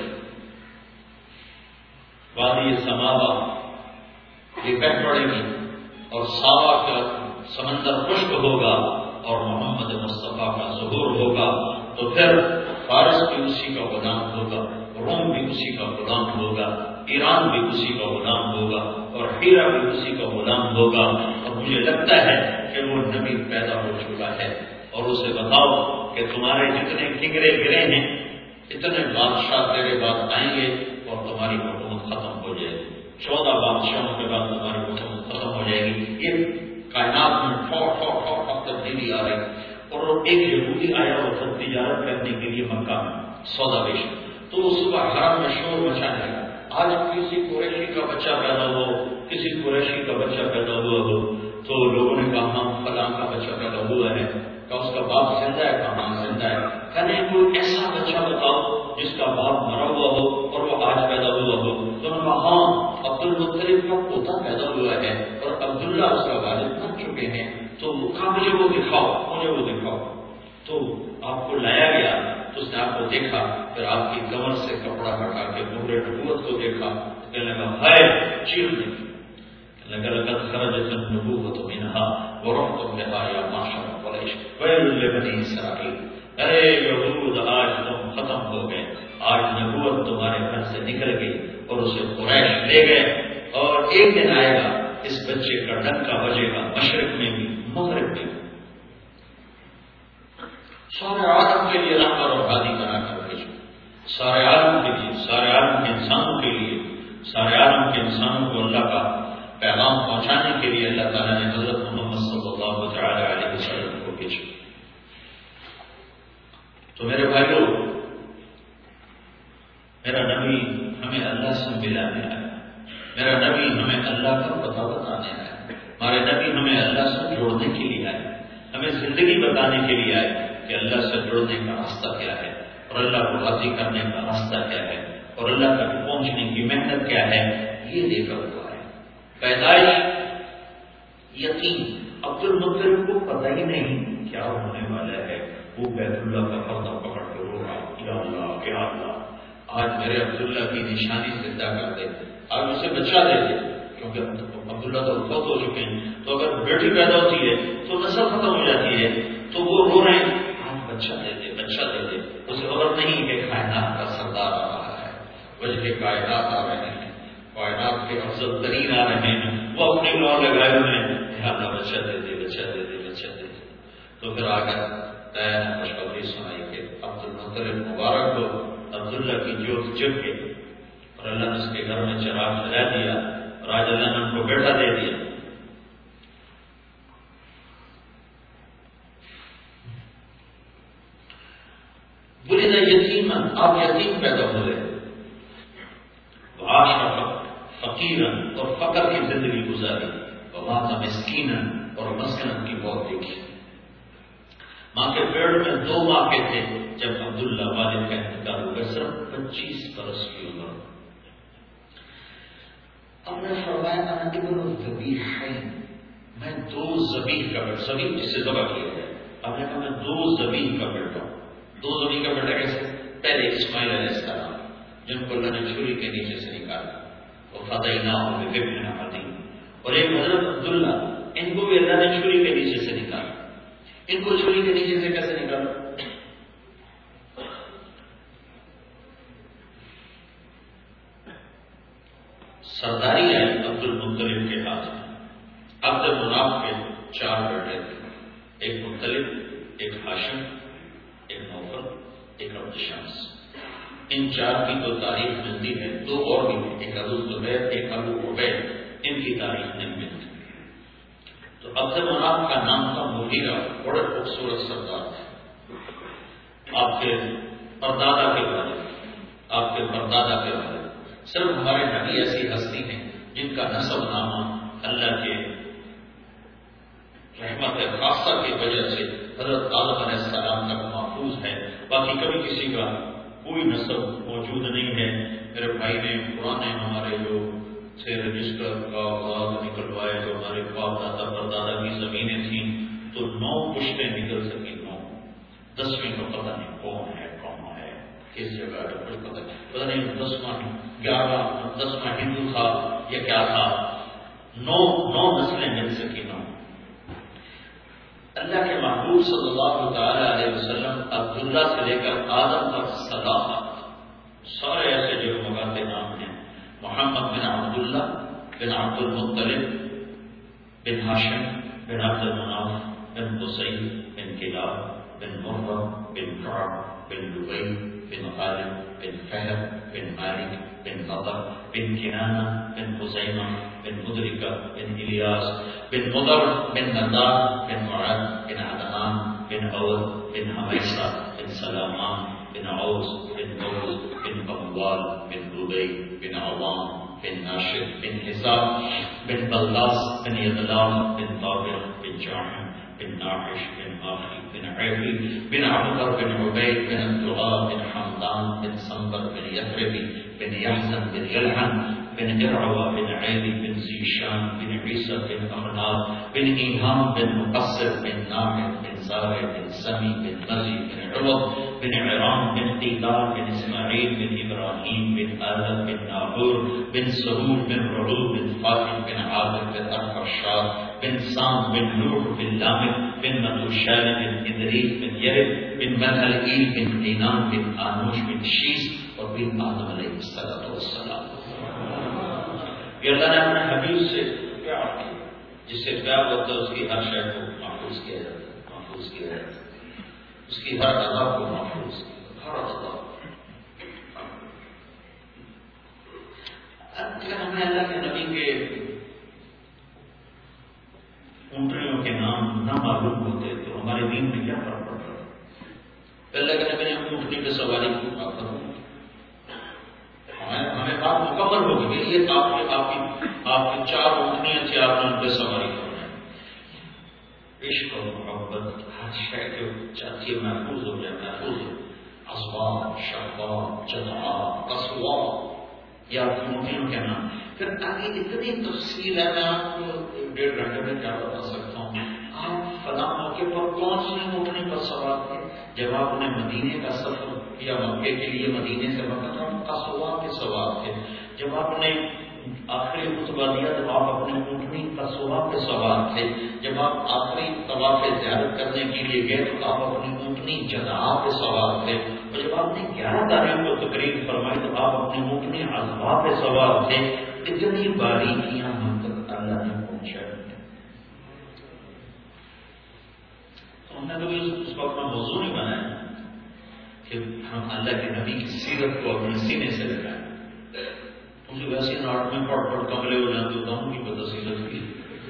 وادی سماوا یہ بہ پڑے گی اور ساوا کا سمندر خشک ہوگا اور محمد مصطفیٰ کا ظہور ہوگا، تو پھر فارس بھی اسی کا غلام ہوگا، روم بھی اسی کا غلام ہوگا، ایران بھی اسی کا غلام ہوگا اور ہیرا بھی اسی کا غلام ہوگا. اور مجھے لگتا ہے کہ وہ نبی پیدا ہو چکا ہے. اور اسے بتاؤ کہ تمہارے جتنے کنگرے گرے ہیں اتنے بادشاہ تیرے بعد آئیں گے اور تمہاری حکومت ختم ہو جائے گی. چودہ بادشاہوں کے بعد تمہاری حکومت ختم ہو جائے گی. یہ کائنات میں ٹھو ٹھو ٹھو ٹھو تبدیلی آ رہی. اور ایک یہودی آیا وہ تجارت کرنے کے لیے مکہ میں سودا بیچ، تو وہ صبح حرم میں شور مچانے لگا. آج کسی قریشی کا بچہ پیدا ہو، کسی قریشی کا بچہ پیدا ہوا ہو تو لوگوں نے کہا ہم فلاں کا بچہ پیدا ہوا ہے، کہ اس کا باپ زندہ ہے، کہاں زندہ ہے. کہنے کوئی ایسا بچہ بتاؤ جس کا باپ مرا ہوا ہو اور وہ آج پیدا ہوا ہو. تو انہوں نے کہا ہاں عبد المطلب کا پوتا پیدا ہوا ہے اور عبداللہ اس کا والد بن چکے ہیں. تو کہا مجھے وہ دکھاؤ، مجھے وہ دکھاؤ. تو آپ کو لایا گیا تو اس نے آپ کو دیکھا، پھر آپ کی کمر سے کپڑا ہٹا کے پورے نبوت کو دیکھا. کہنے لگا ہائے چیخ نہیں، کہنے لگا لقد خرجت النبوۃ منها ورحتم بها یا معشر قریش ویل لبنی اسرائیل. ارے یہود آج تم ختم ہو گئے، آج نبوت تمہارے گھر سے نکل گئی اور اسے قریش لے گئے. اور ایک دن آئے گا اس بچے کا ڈنکا بجے گا مشرق میں بھی مغرب میں بھی. سارے عالم کے لیے رہبر اور ہادی بنا کر بھیجو، سارے عالم کے لیے، سارے عالم کے انسانوں کے لیے، سارے عالم کے انسانوں کو اللہ کا پیغام پہنچانے کے لیے اللہ تعالیٰ نے حضرت محمد صلی اللہ تعالی علیہ وسلم کو بھیجا. تو میرے بھائیوں، میرا نبی ہمیں اللہ سے ملانے آیا، میرا نبی ہمیں اللہ کا پتہ بتانے آیا، ہمارے نبی ہمیں اللہ سے جوڑنے کے لیے آئے، ہمیں زندگی بتانے کے لیے آئے کہ اللہ سے جڑنے کا راستہ کیا ہے اور اللہ کو راضی کرنے کا راستہ کیا ہے اور اللہ تک پہنچنے کی محنت کیا ہے، یہ لے کر ہوا ہے. پیدائش یقین، عبد المطلب کو پتہ ہی نہیں کیا ہونے والا ہے. وہ بیت اللہ کا پردہ پکڑ کے رو رہا، یا اللہ یا اللہ آج میرے عبداللہ کی نشانی زندہ کر دے، آج اسے بچہ دے دے. کیونکہ عبداللہ تو فوت ہو چکے ہیں، تو اگر بیٹی پیدا ہوتی ہے تو نسل ختم ہو جاتی ہے. تو وہ رو رہے ہیں بچہ دے دے بچہ دے دے. اسے خبر نہیں کہ کائنات کا سردار آ رہا ہے، وجہ کائنات آ رہے ہیں، کائنات کے افضل ترین آ رہے ہیں. وہ اپنی لوڑ لگائے ہوئے ہیں، اللہ بچہ دے دے بچہ دے دے بچہ دے دے. تو پھر آ کر طے نے خوشخبری سنائی کہ عبد المطلب مبارک کو عبداللہ کی جوت جگ گئی اور اللہ نے اس کے گھر میں چراغ جلا دیا اور آج اللہ نے ان کو بیٹا دے دیا. ولد یتیما، آپ یتیم پیدا ہوئے، عاش فقیرا اور فقر کی زندگی گزاری، ومات مسکینا اور مسکنت کی موت دیکھی. ماں کے پیڑ میں دو ماہ کے تھے جب عبداللہ والد کا انتقال ہو گیا، صرف پچیس برس کی عمر. اب نے فرمایا انا ابن الذبیحین، میں دو ذبیح کا بیٹا، ذبیح جس سے ذبح کیا ہے. اب نے کہا میں دو ذبیح کا بیٹا ہوں. دو ذبیح کا بیٹا کیسے؟ پہلے اسماعیل علیہ السلام جن کو اللہ نے چھری کے نیچے سے نکالا، وہ فدیناہ بذبح عظیم. اور ایک حضرت عبداللہ، ان کو بھی اللہ نے چھری کے نیچے سے نکالا. ان کو چھری کے نیچے سے کیسے نکالا؟ سرداری آئی عبد المطلب کے ہاتھ میں. عبد مناف کے چار بیٹے تھے، ایک مطلب، ایک ہاشم، ایک نوفل، ایک عبد شمس. ان چار کی تو تاریخ ملتی ہے، دو اور بھی، ایک ابو زبیر، ایک ابو عبید، ان کی تاریخ نہیں ملتی. تو عبد مناف کا نام تھا مغیرہ، بڑے خوبصورت سردار تھے. آپ کے پردادا کے بارے آپ کے پردادا کے بارے صرف ہمارے نبی ایسی ہستی ہیں جن کا نسب نامہ اللہ کے رحمت خاصہ کی وجہ سے حضرت آدم علیہ السلام تک محفوظ ہے. باقی کبھی کسی کا کوئی نسب موجود نہیں ہے. میرے بھائی نے پرانے ہمارے جو سے رجسٹر کا آغاز نکلوائے، جو ہمارے باپ دادا پردادا کی زمینیں تھیں، تو نو پشتیں نکل سکی. نو دسویں کا پتہ نہیں کون ہے کون ہے کس جگہ ہے، کچھ پتہ نہیں پتہ نہیں دسواں گیارہ دسواں ہندو تھا یا کیا تھا. نو نو نسلیں مل سکی. نو اللہ کے محبوب صلی اللہ تعالی علیہ وسلم عبداللہ سے لے کر آدم تک صداقت، سارے ایسے جو مغاتے نام ہیں. محمد بن عبداللہ بن عبد المطلب بن ہاشم بن عبد المناف بن قصی بن کلاب بن مرہ بن کعب بن لبی بن غالب بن فہر بن مالک بن نضر بن کنانہ بن خزیمہ بن مدرکہ بن الیاس بن مضر بن ندار بن معد بن عدنان بن عوض بن حمیصہ بن سلامان بن عوض بن عوض بن قموال بن ربی بن عوام بن ناشد بن حساب بن بلداس بن یدلام بن طابر بن جاحم بن ناحش بن آخی بن عیفی بن عبدر بن عبید بن الدعاء بن حمدان بن سنبر بن یثربی بن یحزن بن یلحن بن ارعوى بن عیدی بن زیشان بن عیسیٰ بن اخناب بن ایہام بن مقصر بن ناحد بن زارع بن سمی بن نزی بن عوض بن عرام بن قیدار بن اسماعیل بن ابراہیم بن آدم بن ناہور بن سرور بن رعوب بن فاطم بن عابد بن ارفشاد بن سام بن نوح بن لامد بن متوشال بن ادریس بن یرب بن ملعیل بن قینان بن آنوش بن شیس اور بن آدم علیہ السلام. یہ اللہ نے اپنے حبیب سے پیار کیا، جس سے پیار ہوتا ہے اس کی ہر شے کو محفوظ کیا جاتا ہے محفوظ کیا جاتا ہے اس کی ہر ادا کو محفوظ کیا ہر ادا. اگر ہمیں اللہ کے نبی کے اونٹنیوں کے نام نہ معلوم ہوتے تو ہمارے دین میں کیا فرق پڑتا ہے؟ اللہ کے نبی نے اونٹنی پہ سواری کی بات ہمیں بات مکمل ہوگی کہ یہ آپ کے آپ کی آپ کی چار اونٹنیاں تھیں، آپ نے ان پہ سواری کرنا ہے. عشق اور محبت ہر شے کے چاہتی ہے محفوظ ہو جائے محفوظ ہو. اسباب شہباب جدعا قصوا یا اونٹنیوں کے نام. پھر آگے اتنی تفصیل ہے میں آپ کو ڈیڑھ گھنٹے میں کیا بتا سکتا ہوں. آپ فلاں موقع پر کون سی اونٹنی پر سوار تھے جب آپ نے مدینے کا سفر کیا مکے کے لیے مدینے سے مکہ تو آپ قصوا کے سوار تھے. جب آپ نے آخری خطبہ دیا تو آپ اپنے اونٹنی قصوا کے سوار تھے. جب آپ آخری طواف زیارت کرنے کے لیے گئے تو آپ اپنی اونٹنی جدعا کے سوار تھے. اور جب آپ نے گیارہ تاریخ کو تقریر فرمائی تو آپ اپنی اونٹنی عزوا کے سوار تھے. اتنی باریکیاں ہم تک اللہ نے پہنچائی. ہم نے کبھی اس کو اپنا موضوع نہیں بنایا کہ ہم اللہ کے نبی کی سیرت کو اپنے سینے سے لگائیں. مجھے ویسے ناٹ میں پڑھ پڑھ کملے ہو جاتے ہوتا ہوں کی پتہ سیرت کی.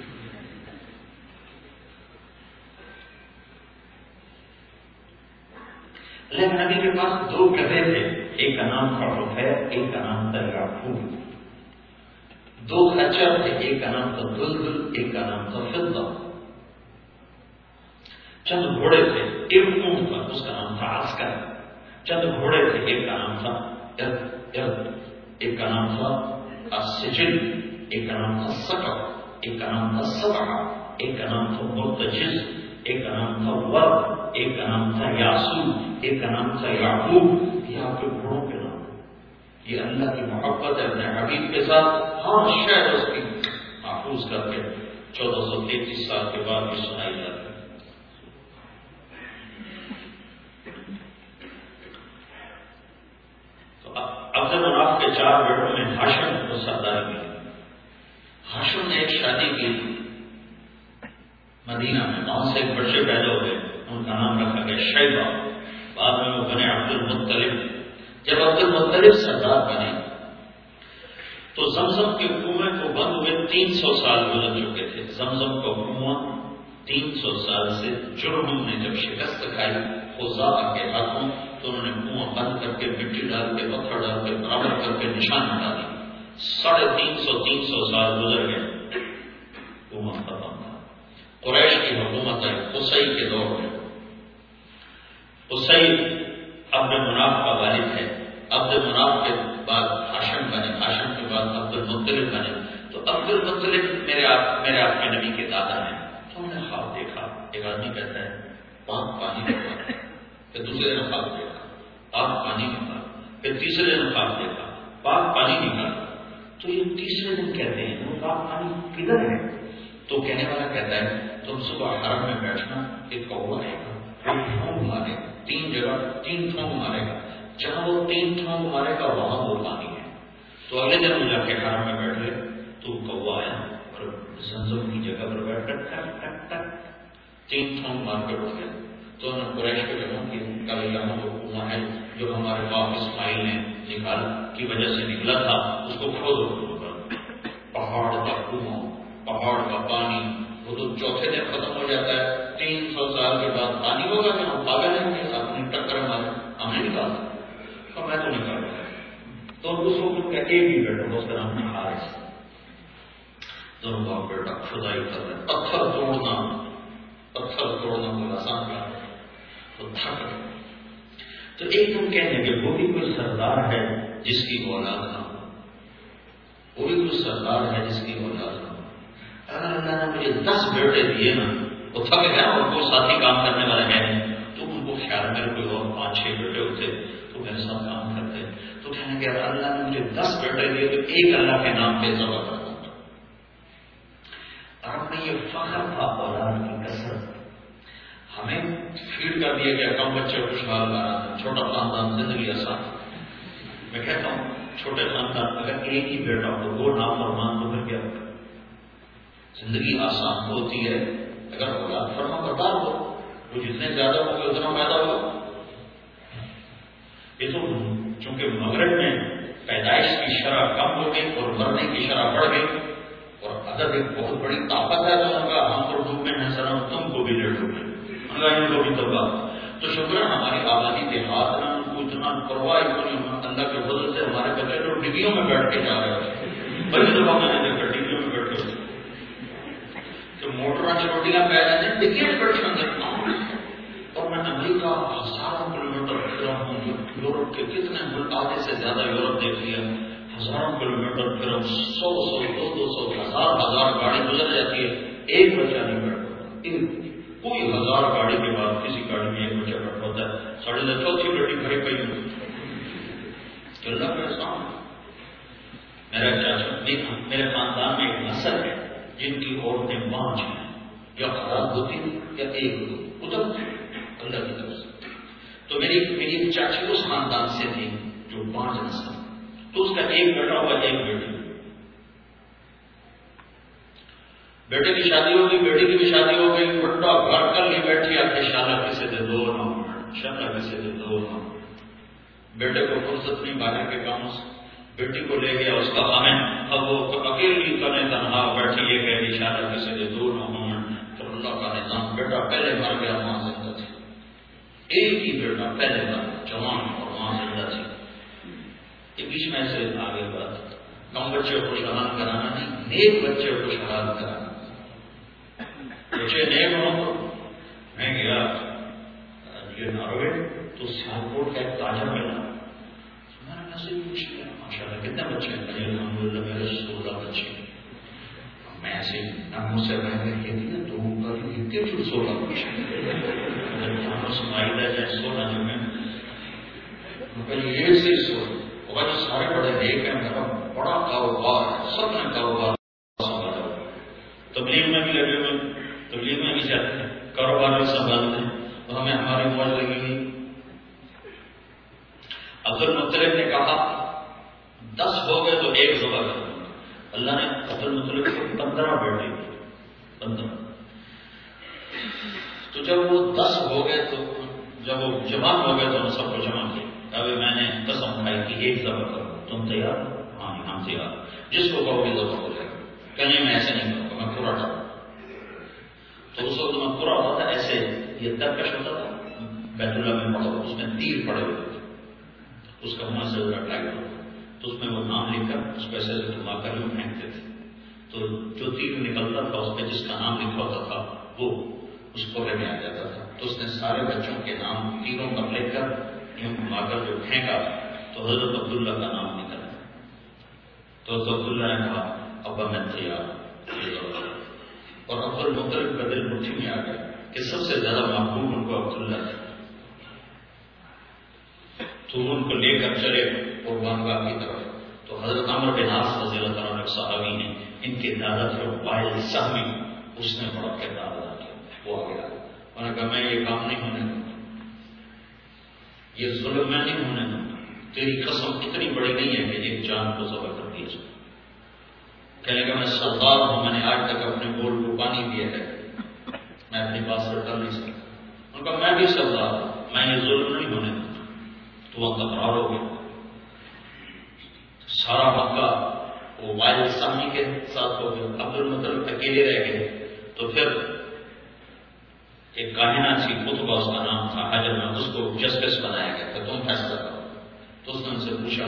اللہ کے نبی کے پاس دو گدھے تھے، ایک کا نام تھا رفیع، ایک کا نام تھا یعقوب. دو خچر تھے، ایک کا نام تھا دلدل، ایک کا نام تھا فضہ. چند گھوڑے تھے، ایک اونٹ تھا اس کا نام تھا عسکر. چند گھوڑے تھے، ایک کا نام تھا ارد ارد، ایک کا نام تھا السجل، ایک کا نام تھا سقر، ایک کا نام تھا سبع، ایک کا نام تھا مرتجز، ایک کا نام تھا ورد، ایک کا نام تھا یاسو، ایک کا نام تھا یعقوب. یہ آپ کے گھوڑوں کے نام. یہ اللہ کی محبت ہے اپنے حبیب کے ساتھ ہر شے اس کی محفوظ کر کے چودہ سو تینتیس سال کے بعد بھی سنائی جاتی ہے. عبد مناف کے چار بیٹوں میں ہاشم کو سرداری ملی. ہاشم نے ایک شادی کی مدینہ میں، وہاں سے ایک بچے پیدا ہوئے، ان کا نام رکھا گیا شیبہ. بعد میں وہ بنے عبد المطلب. جب عبد المطلب سردار بنے تو زمزم کے کنویں کو بند ہوئے تین سو سال گزر چکے تھے. زمزم کا کنواں تین سو سال سے جرہم نے جب شکست کھائی خزاعہ کے ہاتھوں تو انہوں نے کنواں بند کر کے مٹی ڈال کے پتھر ڈال کے برابر کر کے نشان ہٹا دی. ساڑھے تین سو تین سو سال گزر گئے، کنواں ختم تھا. قریش کی حکومت ہے قصی کے دور میں. قصی عبد مناف کا والد ہے. عبد مناف کے بعد ہاشم بنے، ہاشم کے بعد عبد المطلب بنے. تو عبد المطلب میرے آپ میرے آپ کے نبی کے دادا ہیں. تو ہم نے خواب دیکھا، ایک آدمی کہتا ہے پاک پانی نکلا، پھر دوسرے نے خواب دیکھا پاک پانی نکلا، پھر تیسرے نے خواب دیکھا پاک پانی نکلا. تو یہ تیسرے دن کہتے ہیں وہ پاک پانی کدھر ہے؟ تو کہنے والا کہتا ہے تم صبح حرم میں بیٹھنا، ایک کوڑا آئے گا، ٹھونگ مارے گا، تین جگہ تین ٹھونگ مارے گا، جہاں وہ تین ٹھونگ مارے گا وہاں وہ پانی ہے. تو اگلے دن وہ جا کے حرم میں بیٹھ گئے تو کوا آیا اور زمزم کی جگہ پر بیٹھ کر ٹک ٹک ٹک تین ٹھونگ مار کے اٹھ گئے. تو انہوں نے قریش کو کہا کہ کل یہاں وہ کنواں ہے جو ہمارے باپ اسماعیل نے نکال کی وجہ سے نکلا تھا، اس کو کھودو. پہاڑ کا کنواں، پہاڑ کا پانی، وہ تو چوتھے دن ختم ہو جاتا ہے. تین سو سال کے بعد پانی ہوگا کہ ہم پاگل ہیں کہ اپنی ٹکر مارے ہم نے نکالا تو میں تو نکال گیا. تو اس وقت کا ایک ہی بیٹا اس کا نام ہے حارث. دونوں باپ بیٹا کھدائی کر رہے، پتھر توڑنا پتھر توڑنا کوئی آسان کام ہے. تو تھک گئے. تو ایک تم کہنے کہ وہ بھی کوئی سردار ہے جس کی اولاد نہ ہو، وہ بھی کوئی سردار ہے جس کی اولاد نہ ہو. اگر اللہ نے مجھے دس بیٹے دیے نا، وہ تھک گیا اور کوئی ساتھی کام کرنے والے ہیں نہیں، تو ان کو خیال میرے کوئی اور پانچ چھ بیٹے ہوتے تو میرے ساتھ کام کرتے. تو کہنے کہ اگر اللہ نے مجھے دس بیٹے دیے تو ایک اللہ کے نام پہ ذبح کر دوں گا. عرب میں یہ فخر تھا اولاد کی کثرت. ہمیں فیڈ کر دیا گیا کم بچے خوشحال بنا، چھوٹا خاندان زندگی آسان. میں کہتا ہوں چھوٹے خاندان اگر ایک ہی بیٹا ہو دو نام اور مان تو پھر کیا زندگی آسان ہوتی ہے. اگر اولاد فرما بردار ہو وہ جتنے زیادہ ہوں گے اتنا فائدہ ہوگا. یہ تو چونکہ مغرب میں پیدائش کی شرح کم ہو گئی اور مرنے کی شرح بڑھ گئی، اور ادب ایک بہت بڑی طاقت ہے. تو ان کا ہم تو ڈوب میں ہیں سلام تم کو بھی لے ڈوبے ان کو بھی تباہ. تو شکر ہے ہماری آبادی کے ہاتھ میں ان کو اتنا پرواہ اللہ کے فضل سے ہمارے بچے تو ڈگریوں میں بیٹھ کے جا رہے ہیں. بڑی دفعہ میں نے دیکھا ڈگریوں میں بیٹھ کے تو موٹر کی روٹیاں پہ جاتے ہیں ڈگریوں میں بیٹھ کر. اور میں امریکہ ہزاروں کلو میٹر پھرا ہوں، یورپ کے کتنے ملک آدھے سے زیادہ یورپ دیکھ لیا، ہزاروں کلو میٹر پھر ہم سو سو دو دو سو ہزار ہزار گاڑی گزر جاتی ہے، ایک بچہ نہیں بیٹھتا. کوئی ہزار گاڑی کے بعد کسی گاڑی میں ایک بچہ بیٹھا ہوتا ہے. ساڑھے دس چوتھی گاڑی بھری پئی ہوتی. اللہ کا احسان. میرا چاچا میرے خاندان میں ایک نسل ہے جن کی عورتیں پانچ ہیں، یا خراب ہوتی یا ایک ادھر اللہ کی طرف سے. تو میری میری چاچی اس خاندان سے تھی جو پانچ نسل، تو اس کا ایک بیٹا ہوا ایک بیٹی. بیٹے کی شادی ہو گئی، بیٹی کی بھی شادی ہو گئی، بڑا گھر کر لی بیٹھی آ کے شادہ کسی دے دو نہ شادہ کسی دے دو نہ. بیٹے کو فرصت نہیں باہر کے کاموں سے، بیٹی کو لے گیا اس کا ہمیں، اب وہ اکیلی کنے تنہا بیٹھی یہ کہہ رہی شادہ کسی دے دو نہ ہوں. تو اللہ کا نظام، بیٹا پہلے مر گیا ماں زندہ تھی. ایک ہی بیٹا پہلے مر جوان اور ماں زندہ تھی. یہ بیچ میں سے آگے بات کم بچے کو خوشحال کرانا نہیں، نیک بچے کو خوشحال کرانا. بچے نیک ہوں. میں گیا یہ ناروے تو سیالکوٹ کا ایک تاجر ملا. میں نے سے پوچھ لیا ماشاء اللہ کتنے بچے ہیں؟ الحمد للہ میرے سولہ بچے. میں ایسے ناموں سے رہ کر کے نا تو کتنے چھوٹ سولہ بچے سنائی دے جائے سولہ جو میں یہ سے سولہ وہ جو سارے بڑے نیک ہیں، میرا بڑا کاروبار ہے، سب نے کاروبار سنبھالا. تبلیغ میں بھی لگے ہوئے، تبلیغ میں بھی جاتے ہیں، کاروبار بھی سنبھالتے ہیں. تو ہمیں ہماری موج لگی ہوئی. عبد المطلب نے کہا دس ہو گئے تو ایک ذبح کر دوں. اللہ نے عبد المطلب کو پندرہ بیٹے دیے، پندرہ. تو جب وہ دس ہو گئے تو جب وہ جمع ہو گئے تو ہم سب کو جمع کیا. ابھی میں نے قسم کھائی کہ ایک ذبح کرو. تم تیار ہو؟ ہاں ہم تیار. جس کو کہو گے ذبح ہو جائے گا. کہیں میں ایسے نہیں کروں گا، میں پورا ڈر. تو اس وقت مقبرہ ہوتا تھا ایسے یہ ترکش ہوتا تھا بیت اللہ میں پڑا اس میں تیر پڑے ہوئے تھے، اس کا وہاں سے اٹیک ہوتا تو اس میں وہ نام لکھ کر اس کو ایسے گھما کر یوں پھینکتے تھے، تو جو تیر نکلتا تھا اس پہ جس کا نام لکھا ہوتا تھا وہ اس کوڑے میں آ جاتا تھا. تو اس نے سارے بچوں کے نام تیروں پر لکھ کر یوں گھما کر جو پھینکا تو حضرت عبداللہ کا نام نکلا. تو حضرت عبداللہ نے کہا ابا میں تیار، اور عبد المطلب کا دل مٹھی میں آ گیا کہ سب سے زیادہ محبوب ان کو عبداللہ ہے. تو ان کو لے کر چلے قربانگاہ کی طرف. تو حضرت عمرو بن عاص رضی اللہ عنہ صحابی ہیں، ان کے دادا تھے وائل سہمی، اس نے بڑا کردار ادا کیا. وہ آ گیا، انہوں نے کہا میں یہ کام نہیں ہونے دوں، یہ ظلم میں نہیں ہونے دوں، تیری قسم اتنی بڑی نہیں ہے کہ ایک جان کو ذبح کر دیا جائے. کہنے کا میں سردار ہوں، میں نے آج تک اپنے بول کو پانی دیا ہے، میں اپنی بات سے ٹل نہیں سکتا. ان کا میں بھی سردار ہوں، میں یہ ظلم نہیں ہونے دوں. تو وہ تکرار ہو گیا. سارا مکہ وہ وائل سامی کے ساتھ ہو گیا، عبد المطلب اکیلے رہ گئے. تو پھر ایک کاہنہ تھی خطبہ اس کا نام تھا حجر میں، اس کو جسٹس بنایا گیا کہ تم فیصلہ کرو. تو اس نے ان سے پوچھا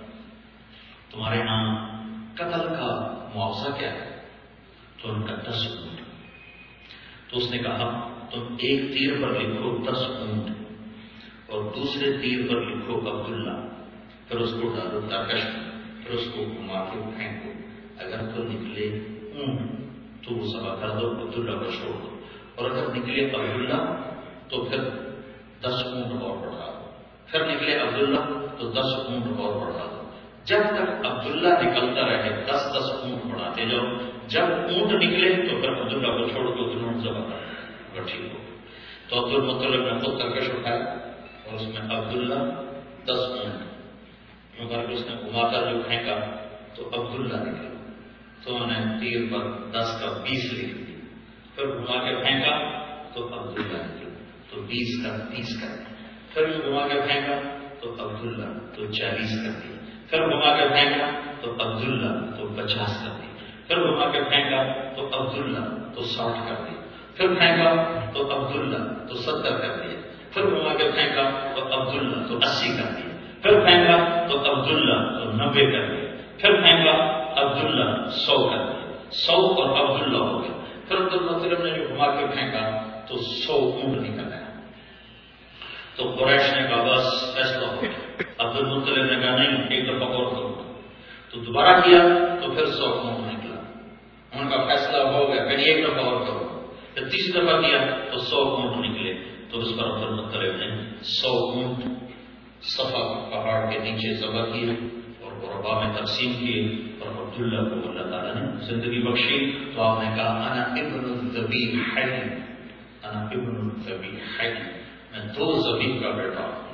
تمہارے نام قتل کا معاوضہ کیا ہے؟ تو ان کا دس اونٹ. تو اس نے کہا تم ایک تیر پر لکھو دس اونٹ اور دوسرے تیر پر لکھو عبداللہ، پھر اس کو ڈالو ترکش میں، پھر اس کو گھما کے پھینکو. اگر تو نکلے اونٹ تو وہ ذبح کر دو، عبداللہ کو چھوڑ دو، اور اگر نکلے عبداللہ تو پھر دس اونٹ اور بڑھا دو. پھر نکلے عبداللہ تو دس اونٹ اور بڑھا دو. جب تک عبداللہ نکلتا رہے دس دس اونٹ بڑھاتے جاؤ. جب اونٹ نکلے تو پھر عبداللہ کو چھوڑ دو، تو اونٹ ذبح کر دو، ٹھیک ہو. تو عبد المطلب نے خود ترکش اٹھایا اور اس میں عبداللہ دس اونٹ یوں کر کے اس نے گھما کر جو پھینکا تو عبداللہ نکلا. تو انہوں نے تیر پر دس کا بیس لکھ دیا. پھر گھما کے پھینکا تو عبداللہ نکلا، تو بیس کا تیس کر دیا. پھر یوں گھما کے پھینکا تو عبداللہ تو چالیس کر دیا. پھر گھما کے پھینکا تو عبداللہ تو پچاس کر دیا. پھر گھما کے پھینکا تو عبداللہ تو ساٹھ کر دیا. پھر پھینکا تو عبداللہ تو ستر کر دیا. پھر گھما کے پھینکا تو عبداللہ تو اسی کر دیا. پھر پھینکا تو عبداللہ تو نبے کر دیا. پھر پھینکا عبداللہ سو کر دیا. سو اور عبداللہ ہو گیا. پھر عبد المطلب نے جو گھما کے پھینکا تو سو اونٹ نکل آیا. تو قریش نے کہا بس فیصلہ ہو گیا. عبد المطلب نے کہا نہیں ایک دفعہ اور کروں. تو دوبارہ کیا تو پھر سو اونٹ نکلا. ان کا فیصلہ ہو گیا پھر ایک دفعہ اور کروں. پھر تیسری دفعہ کیا تو سو اونٹ نکلے. تو اس پر عبد المطلب نے سو اونٹ صفا پہاڑ کے نیچے ذبح کیے اور قربا میں تقسیم کیے اور عبداللہ کو اللہ تعالیٰ نے زندگی بخشی. تو آپ نے کہا انا ابن الذبیح حی، انا ابن الذبیح حی، میں دو ذبیح کا بیٹا ہوں.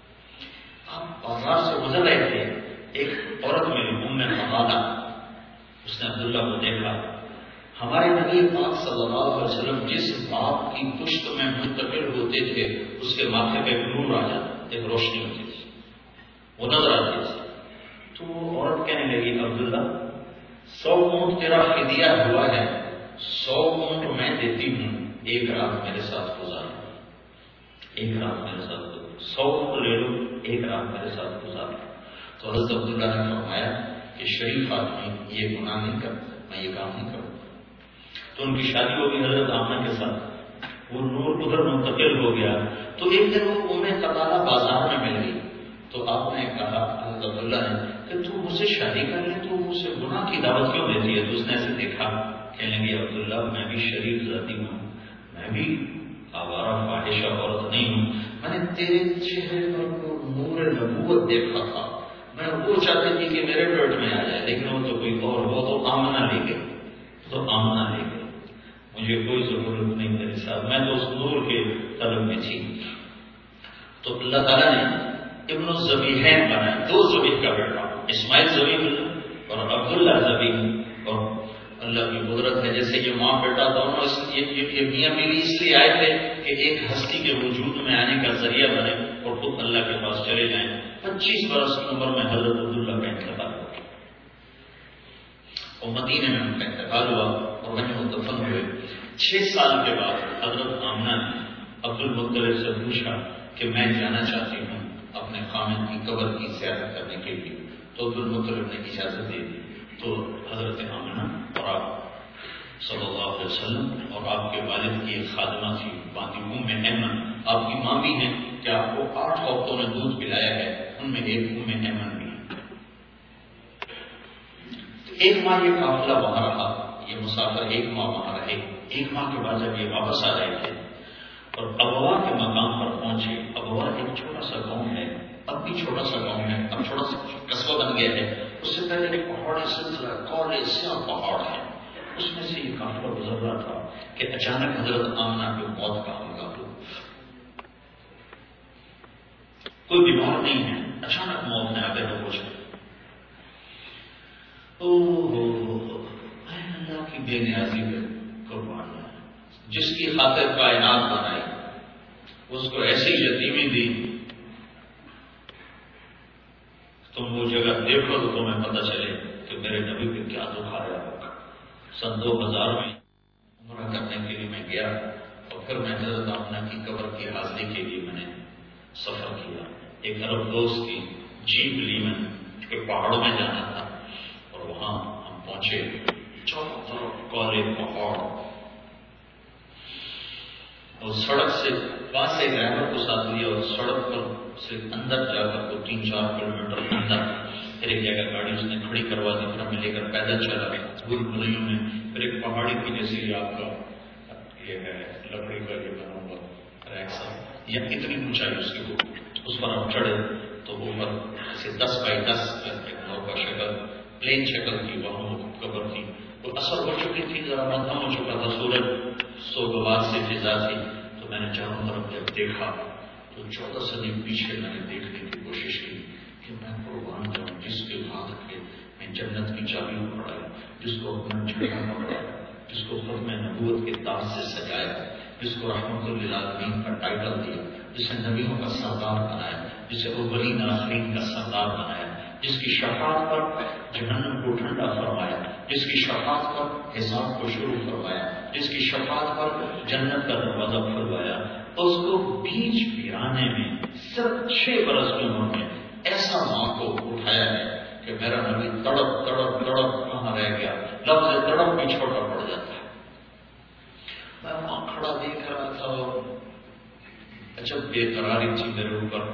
آپ بازار سے گزر رہے تھے، ایک عورت میری ام حمادہ، اس نے عبداللہ کو دیکھا. ہمارے نبی پاک صلی اللہ علیہ وسلم جس باپ کی پشت میں منتقل ہوتے تھے اس کے ماتھے پہ نور آ جاتا، ایک روشنی ہوتی تھی، وہ نظر آتی تھی. تو وہ عورت کہنے لگی عبداللہ سو اونٹ تیرا فدیہ ہوا ہے، سو اونٹ میں دیتی ہوں، ایک رات میرے ساتھ گزار، ایک رات میرے ساتھ گزار، سو اونٹ لے لو، ایک رات میرے ساتھ گزار. تو حضرت عبداللہ نے فرمایا کہ شریف آدمی یہ گناہ نہیں کرتا، میں یہ کام نہیں کروں. تو ان کی شادی ہو گئی حضرت آمنہ کے ساتھ. وہ نور ادھر منتقل ہو گیا. تو ایک دن وہ ام قتادہ بازار میں مل گئی. تو آپ نے کہا حضرت عبداللہ نے کہ تو مجھ سے شادی کر لے تو مجھ سے گناہ کی دعوت کیوں دیتی ہے؟ تو اس نے ایسے دیکھا، کہنے لگی عبداللہ میں بھی شریف ذاتی ہوں، میں بھی آوارہ فاحشہ عورت نہیں ہوں. میں نے تیرے چہرے پر نور نبوت دیکھا تھا، میں وہ چاہتی تھی کہ میرے پیٹ میں آ جائے، لیکن وہ تو کوئی اور، وہ تو آمنہ لے گئی، تو آمنہ لے گئی، مجھے کوئی ضرورت نہیں میرے ساتھ، میں تو اس نور کے طلب میں تھی. تو اللہ تعالیٰ نے ابن الذبیحین بنایا، دو ذبیح کا بیٹا، اسماعیل ذبیح اور عبداللہ ذبیح. اور اللہ کی قدرت ہے جیسے یہ ماں بیٹا دونوں اس یہ میاں بیوی اس لیے آئے تھے کہ ایک ہستی کے وجود میں آنے کا ذریعہ بنے اور خود اللہ کے پاس چلے جائیں. پچیس برس کی عمر میں حضرت عبداللہ کا انتقال ہو گیا اور مدینے میں ان کا انتقال ہوا اور وہیں وہ دفن ہوئے. چھ سال کے بعد حضرت آمنہ نے عبد المطلب سے پوچھا کہ میں جانا چاہتی ہوں اپنے خامد کی قبر کی زیارت کرنے کے لیے. تو عبد المطلب نے اجازت دے دی. تو حضرت آمنہ اور آپ صلی اللہ علیہ وسلم اور آپ کے والد کی ایک خادمہ تھی باندی ام ایمن, آپ کی ماں بھی ہیں کہ آپ کو آٹھ عورتوں نے دودھ پلایا ہے, ان میں ایک ام ایمن بھی ہے. تو ایک ماہ یہ قافلہ وہاں رہا, یہ مسافر ایک ماہ وہاں رہے. ایک ماہ کے بعد جب یہ واپس آ رہے تھے اور ابوا کے مقام پر پہنچے. ابوا ایک چھوٹا سا گاؤں ہے, اب بھی چھوٹا سا گاؤں ہے, اب چھوٹا سا قصبہ بن گیا ہے. اس سے پہلے ایک پہاڑی سلسلہ کالے سیاہ پہاڑ ہے, اس میں سے یہ قافلہ گزر رہا تھا کہ اچانک حضرت آمنہ کو موت کا حملہ ہوا. کوئی بیمار نہیں ہے, اچانک موت نے آگے نہ پوچھا. اللہ کی بے نیازی پہ قربان ہے, جس کی خاطر کائنات بنائی اس کو ایسی یتیمی دی. تم وہ جگہ دیکھو تو تمہیں پتہ چلے کہ میرے نبی پہ کیا دکھ آیا ہوگا. سن دو ہزار میں عمرہ کرنے کے لیے میں گیا اور پھر میں حضرت آمنہ کی قبر کی حاضری کے لیے میں نے سفر کیا. ایک عرب دوست کی جیپ لی میں کہ پہاڑوں میں جانا تھا اور وہاں ہم پہنچے. چاروں طرف کالے پہاڑ اور سڑک سے پاس ایک ڈرائیور کو ساتھ لیا اور سڑک پر سے اندر جا کر تو تین چار کلو میٹر اندر پھر ایک جگہ گاڑی اس نے کھڑی کروا دی. پھر ہمیں لے کر پیدل چلا بھول بھلیوں میں. پھر ایک پہاڑی کی جیسے آپ کا یہ ہے لکڑی کا یہ بنا ہوا ریکسا یا اتنی اونچائی اس کی, وہ اس پر ہم چڑھے تو وہ اوپر ایسے دس بائی دس کا شکل پلین شکل کی وہاں قبر تھی. وہ اثر ہو چکی تھی, ذرا مدھم ہو چکا تھا, سورج سو گوار سے فضا تھی. تو میں نے چاروں طرف جب دیکھا تو چودہ صدی پیچھے میں نے دیکھنے کی کوشش کی کہ میں قربان جاؤں جس کے ہاتھ کے میں جنت کی چابیوں پڑھایا, جس کو اپنا جھنڈا پکڑایا, جس کو ختم نبوت کے تاج سے سجایا, جس کو رحمت للعالمین کا ٹائٹل دیا, جسے نبیوں کا سردار بنایا, جسے اولین آخرین کا سردار بنایا, جس کی شفاعت پر جہنم کو ٹھنڈا فرمایا, جس کی شفاعت پر حساب کو شروع فرمایا, جس کی شفاعت پر جنت کا دروازہ کھلوایا. اس کو بیچ ویرانے میں صرف چھ برس کی عمر میں ایسا ماں کو اٹھایا ہے کہ میرا نبی تڑپ تڑپ تڑپ کہاں رہ گیا, لفظ تڑپ بھی چھوٹا پڑ جاتا ہے. میں وہاں کھڑا دیکھ رہا تھا, اچھا بے قراری تھی میرے اوپر.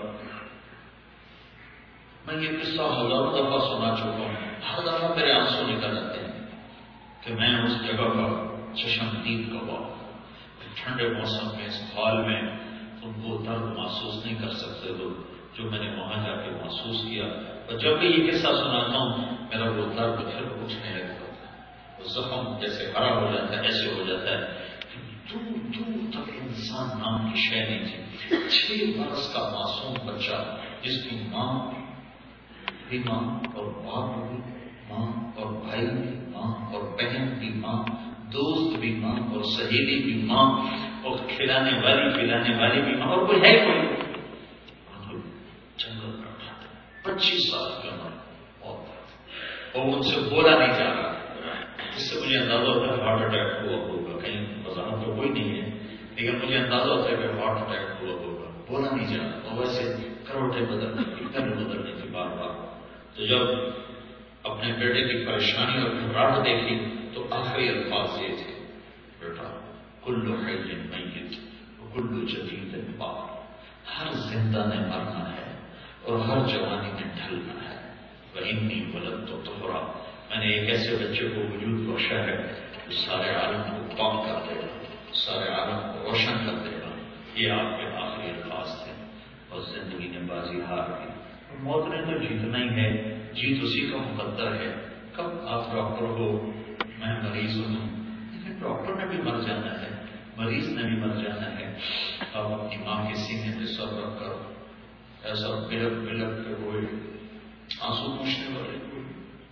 میں یہ قصہ ہزاروں دفعہ سنا چکا ہوں, ہر دفعہ میرے آنسو نکل آتے ہیں کہ میں اس جگہ کا چشمدید گواہ. ٹھنڈے موسم میں اس حال میں تم وہ درد محسوس نہیں کر سکتے ہو جو میں نے وہاں جا کے محسوس کیا. اور جب بھی یہ قصہ سناتا ہوں میرا وہ درد پھر اٹھنے لگتا ہے, وہ زخم جیسے ہرا ہو جاتا ہے, ایسے ہو جاتا ہے. دور دور تک انسان نام کی شے نہیں تھی. چھ برس کا معصوم بچہ جس کی ماں بھی ماں اور باپ بھی ماں اور بھائی بھی ماں اور بہن بھی ماں, دوست بھی ماں اور سہیلی بھی ماں اور کھلانے والی پلانے والی بھی ماں, اور کوئی ہے کوئی جنگل بیٹھا تھا پچیس سال کی عمر اور ان سے بولا نہیں جا رہا. اس سے مجھے اندازہ ہوتا ہے ہارٹ اٹیک ہوا ہوگا, کہیں وضاحت تو کوئی نہیں ہے لیکن مجھے اندازہ ہوتا ہے کہ ہارٹ اٹیک ہوا ہوگا. بولا نہیں جا رہا, اور ویسے کروٹیں بدلنے کی پہلے بدلنے کی بار بار. تو جب اپنے بیٹے کی پریشانی اور گھبراہٹ دیکھی تو آخری الفاظ یہ تھے, بیٹا کل حی میت کل جدید پاک, ہر زندہ نے مرنا ہے اور ہر جوانی میں ڈھلنا ہے. وَإِنِّي وَلَدتُّ طُهْرًا, میں نے ایک ایسے بچے کو وجود بخشا ہے جو سارے عالم کو پاک کر دے گا, سارے عالم کو روشن کر دے گا. یہ آپ کے آخری الفاظ تھے. اور زندگی نے بازی ہار دی. موت نے تو جیتنا ہی ہے, جیت اسی کا مقدر ہے. کب آپ ڈاکٹر ہو, میں مریض ہوں, لیکن ڈاکٹر نے بھی مر جانا ہے, مریض نے بھی مر جانا ہے. آپ اپنی ماں کے سینے پہ سر رکھ کر ایسا بلک بلک کے ہوئے آنسو پوچھنے والے کوئی,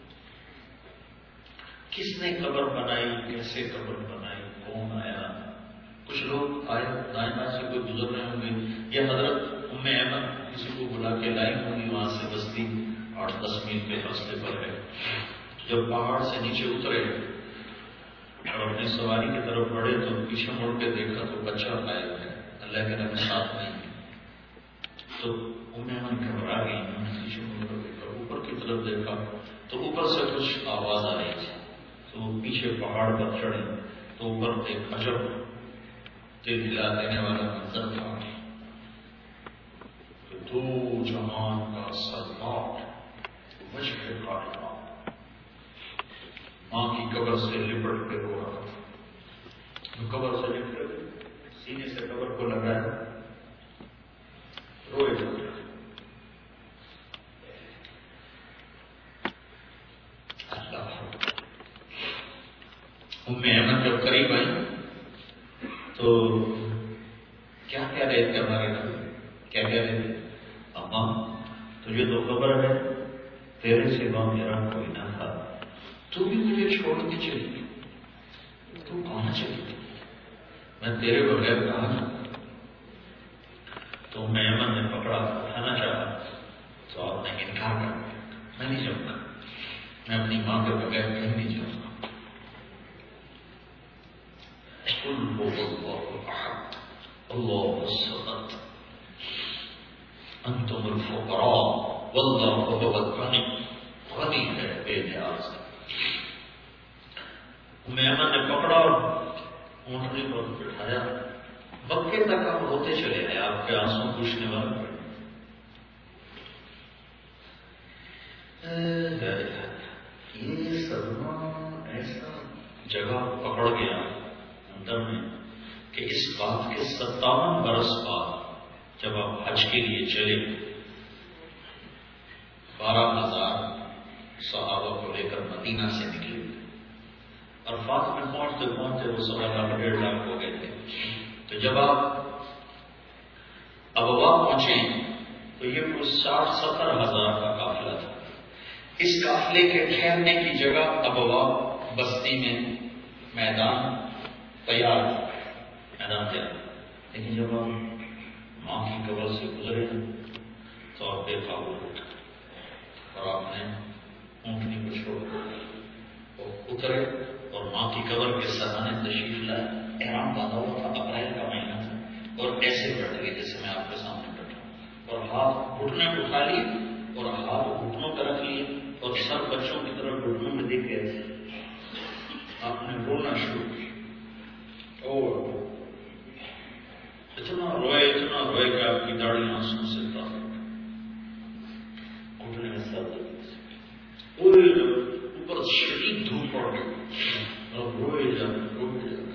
کس نے قبر بنائی, کیسے قبر بنائی, کون آیا. کچھ لوگ آئے دائیں بائیں سے کوئی گزر رہے ہوں گے, یا حضرت ام ایمن کسی کو بلا کے لائی ہوں گی وہاں سے, بستی آٹھ دس میل کے فاصلے پر ہے. جب پہاڑ سے نیچے اترے اور اپنی سواری کی طرف بڑھے تو پیچھے مڑ کے دیکھا تو بچہ غائب ہے، اللہ کے رب ساتھ نہیں ہے۔ تو ام ایمن گھبرا گئی، انہوں نے پیچھے مڑ کر دیکھا، اوپر کی طرف دیکھا تو اوپر سے کچھ آواز آ رہی تھی، تو وہ پیچھے پہاڑ پر چڑھے تو اوپر ایک عجب دل ہلا دینے والا منظر تھا کہ دو جہان کا سردار وجہ کاٹنا ماں کی قبر سے لپٹ کے رو رہا تھا۔ قبر سے لپٹ سینے سے قبر کو لگایا، روئے جا رہا۔ ام ایمن جب قریب آئی تو کیا کہہ رہے تھے ہمارے نبی؟ کیا کہہ رہے تھے؟ اماں تجھے تو خبر ہے تیرے سوا میرا کوئی نہ تھا، تو بھی مجھے چھوڑ کے چلی، تو کہاں چلی تھی؟ میں تیرے بغیر کہاں جاؤں؟ تو ام ایمن نے پکڑا، اٹھانا چاہا تو آپ نے انکار کر دیا، میں نہیں جاؤں گا، میں اپنی ماں کے بغیر کہیں نہیں جاؤں گا۔ قل هو الله احد الله الصمد انتم الفقراء والله هو الغني، غنی ہے بے نیاز ہے۔ ام ایمن نے پکڑا اور اونٹنی پر بٹھایا، مکے تک آپ ہوتے چلے آئے، آپ کے آنسو پوچھنے والے پڑے۔ یہ صدمہ ایسا جگہ پکڑ گیا اندر میں کہ اس بات کے ستاون برس بعد جب آپ حج کے لیے چلے، بارہ ہزار صحابہ کو لے کر مدینہ سے نکلے، عرفات میں پہنچتے پہنچتے وہ سوا لاکھ ڈیڑھ لاکھ ہو گئے تھے۔ تو جب آپ ابوا پہنچے تو یہ کچھ ساٹھ ستر ہزار کا قافلہ تھا۔ اس قافلے کے ٹھہرنے کی جگہ ابوا بستی میں میدان تیار، میدان تیار، لیکن جب ہم ماں کی قبر سے گزرے تو آپ دیکھا وہ اور آپ نے اونٹنی کو چھوڑ اور اترے اور ماں کی قبر کے سرانے تشریف لائے۔ احرام باندھا ہوا تھا، اپریل کا مہینہ تھا، اور ایسے بیٹھ گئے جیسے میں آپ کے سامنے بیٹھا ہوں، اور ہاتھ گھٹنے اٹھا لیے اور ہاتھ گھٹنوں پہ رکھ لیے اور سب بچوں کی طرف گھٹنوں میں دیکھ کے آپ نے رونا شروع کیا۔ اور اتنا روئے اتنا روئے کہ آپ کی داڑھی آنسو سے تار گھٹنے میں سر درد، اوپر شدید دھوپ پڑ گئی اور روئے جانا روئے جانا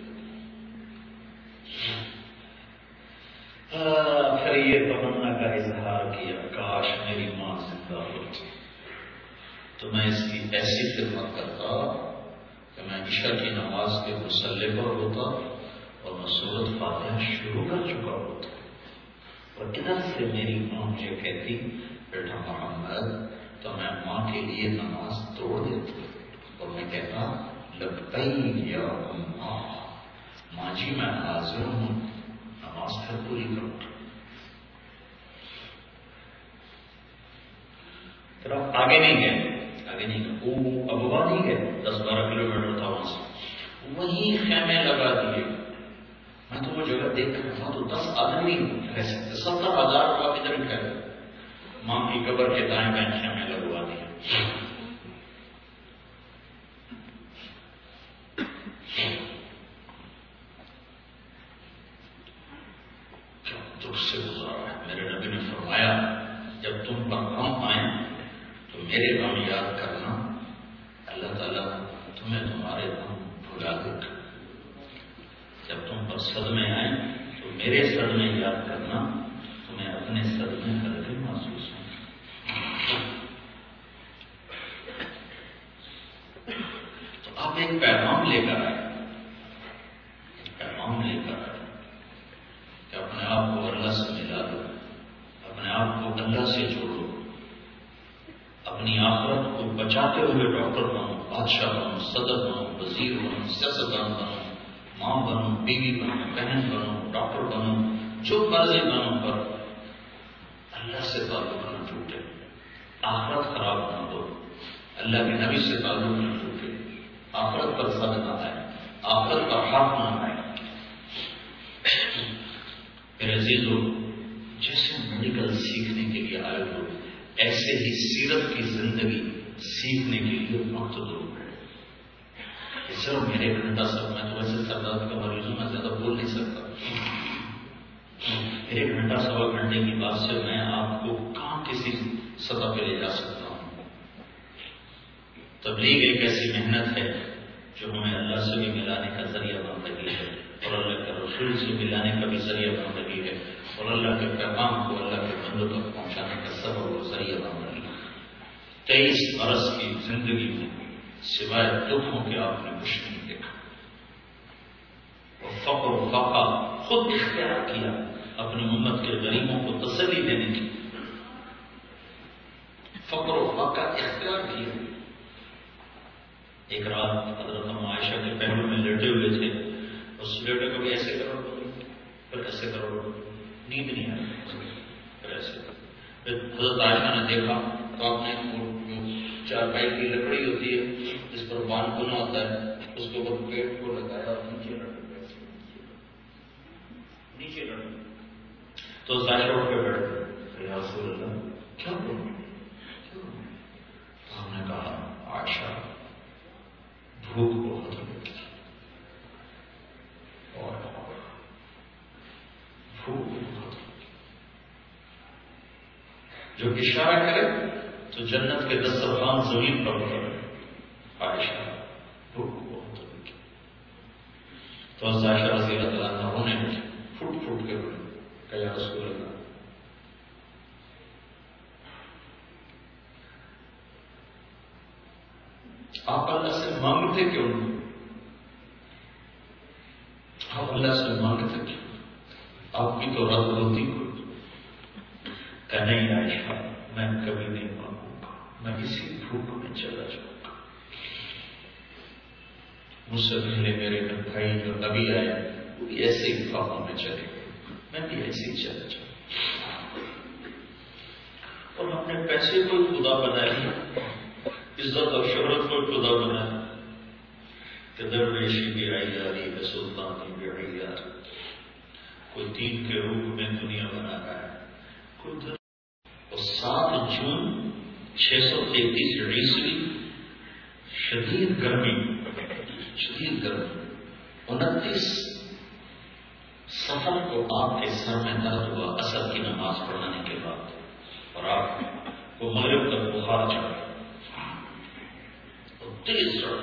پھر یہ تمنا کا اظہار کیا، کاش میری ماں زندہ ہوتی تو میں اس کی ایسی خدمت کرتا کہ میں عشاء کی نماز کے مصلے پر ہوتا اور میں سورۃ فاتحہ شروع کر چکا ہوتا، اور ادھر سے میری ماں مجھے کہتی بیٹا محمد، تو میں ماں کے لیے نماز توڑ دیتا اور میں کہتا لبیک یا اماں، ماں جی میں حاضر ہوں، نماز پھر پوری کروں۔ پھر آپ آگے نہیں گئے، آگے نہیں گئے، وہ ابوا نہیں گئے، دس بارہ کلو میٹر تھا وہاں سے، وہیں خیمے لگا دیے۔ میں تو وہ جگہ دیکھ کر وہاں تو دس آدمی رہ سکتے، ستر ہزار لوگ ادھر ٹھہرے، ماں کی قبر کے دائیں بائیں خیمے لگوا دیے۔ دکھ سے گزارا ہے۔ میرے نبی نے فرمایا جب تم پر غم آئے تو میرے غم یاد کرنا، اللہ تعالیٰ تمہیں تمہارے غم بھلا دے گا۔ جب تم پر صدمے آئیں تو میرے صدمے یاد کرنا، تمہیں اپنے صدمے ہلکے محسوس ہوں۔ تو آپ ایک پیغام لے کر آئے، ایک پیغام لے کر آئے کہ اپنے آپ کو اللہ سے ملا دو، اپنے آپ کو اللہ سے جوڑو، اپنی آخرت کو بچاتے ہوئے ڈاکٹر بنو، بادشاہ بنو، صدر بنو، وزیر بنو، سیاستدان بنو، ماں بنو، بیوی بنو، بہن بنو، ڈاکٹر بنو، جو مرضی بنو، پر اللہ سے تعلق نہ ٹوٹے، آخرت خراب نہ ہو۔ اللہ کے نبی سے تعلق نہ ٹوٹے، آخرت پر صد نہ آئے، آخرت پر حق نہ آئے۔ میرے عزیزو، جیسے میڈیکل سیکھنے کے لیے آئے ہو، ایسے ہی سیرت کی زندگی سیکھنے کے لیے وقت دو ہے۔ صرف میرے گھنٹہ سب، میں تو ویسے سردار کا مریض ہوں، میں زیادہ بول نہیں سکتا، ایک گھنٹہ سوا گھنٹے کی بات سے میں آپ کو کہاں کسی سطح پہ لے جا سکتا ہوں۔ تبلیغ ایک ایسی محنت ہے جو ہمیں اللہ سے بھی ملانے کا ذریعہ بن رہی ہے، اور اللہ کے رسول سے ملانے کا بھی ذریعہ بن رہی ہے، اور اللہ کے پیغام کو اللہ کے بندوں تک پہنچانے کا سبب اور ذریعہ بن رہی ہے۔ تیئیس برس کی زندگی میں سوائے دکھوں کے آپ نے کچھ نہیں دیکھا، اور فقر و فاقہ خود اختیار کیا اپنی امت کے غریبوں کو تسلی دینے کی، فقر و فاقہ اختیار کیا۔ ایک رات حضرت عائشہ کے پہلو میں لیٹے ہوئے تھے، اس لیٹے کو بھی ایسے کرو پھر ایسے کرو، نیند نہیں آئی، پھر ایسے پھر حضرت عائشہ نے دیکھا تو آپ نے چارپائی کی لکڑی ہوتی ہے جس پر بان بنا ہوتا ہے، اس کے اوپر پیٹ کو لگایا اور نیچے لٹک نیچے لٹک تو عائشہ اٹھ کے بیٹھ گئے، یا رسول اللہ کیا کروں؟ تو ہم نے کہا عائشہ بھوک بہت لگی اور بھوک بہت، جو اشارہ کرے تو جنت کے دسترخوان زمین پر پڑے، عائشہ بھوک بہت لگی۔ تو عائشہ رضی اللہ عنہا رونے لگی، پھوٹ پھوٹ کے رونے، کہ یا رسول اللہ آپ اللہ سے مانگتے کیوں نہیں؟ آپ اللہ سے مانگتے کیوں؟ آپ کی تو رد ہوتی کوئی، کہ نہیں عائشہ میں کبھی نہیں مانگوں گا، میں اسی بھوک میں چلا جاؤں گا۔ مجھ سے پہلے میرے بھائی جو نبی آئے وہ بھی ایسے ہی خوابوں میں چلے گئے، میں بھی ایسے ہی چلا جاؤں، اور ہم نے پیسے کو خدا بنایا، عزت اور شہرت کو خدا بنایا، کہ درویشی بھی آئی جاری ہے، سلطانی بھی آئی جاری، کوئی دین کے روپ میں دنیا بنا رہا ہے، کوئی اور سات جون چھ سو تینتیس عیسوی شدید گرمی شدید گرمی انتیس سفر کو آپ کے سر میں درد ہوا عصر کی نماز پڑھانے کے بعد، اور آپ کو مغرب تک بخار چڑھا اور تیز چڑھ،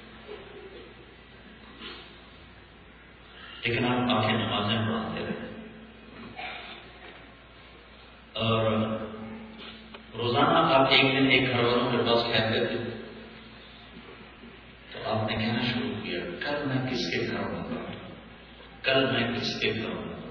لیکن آپ آ کے نمازیں پڑھاتے رہے، اور روزانہ آپ ایک دن ایک گھر والوں کے پاس کہتے تھے، تو آپ نے کہنا شروع کیا کل میں کس کے گھر ہوں گا، کل میں کس کے گھر ہوں گا۔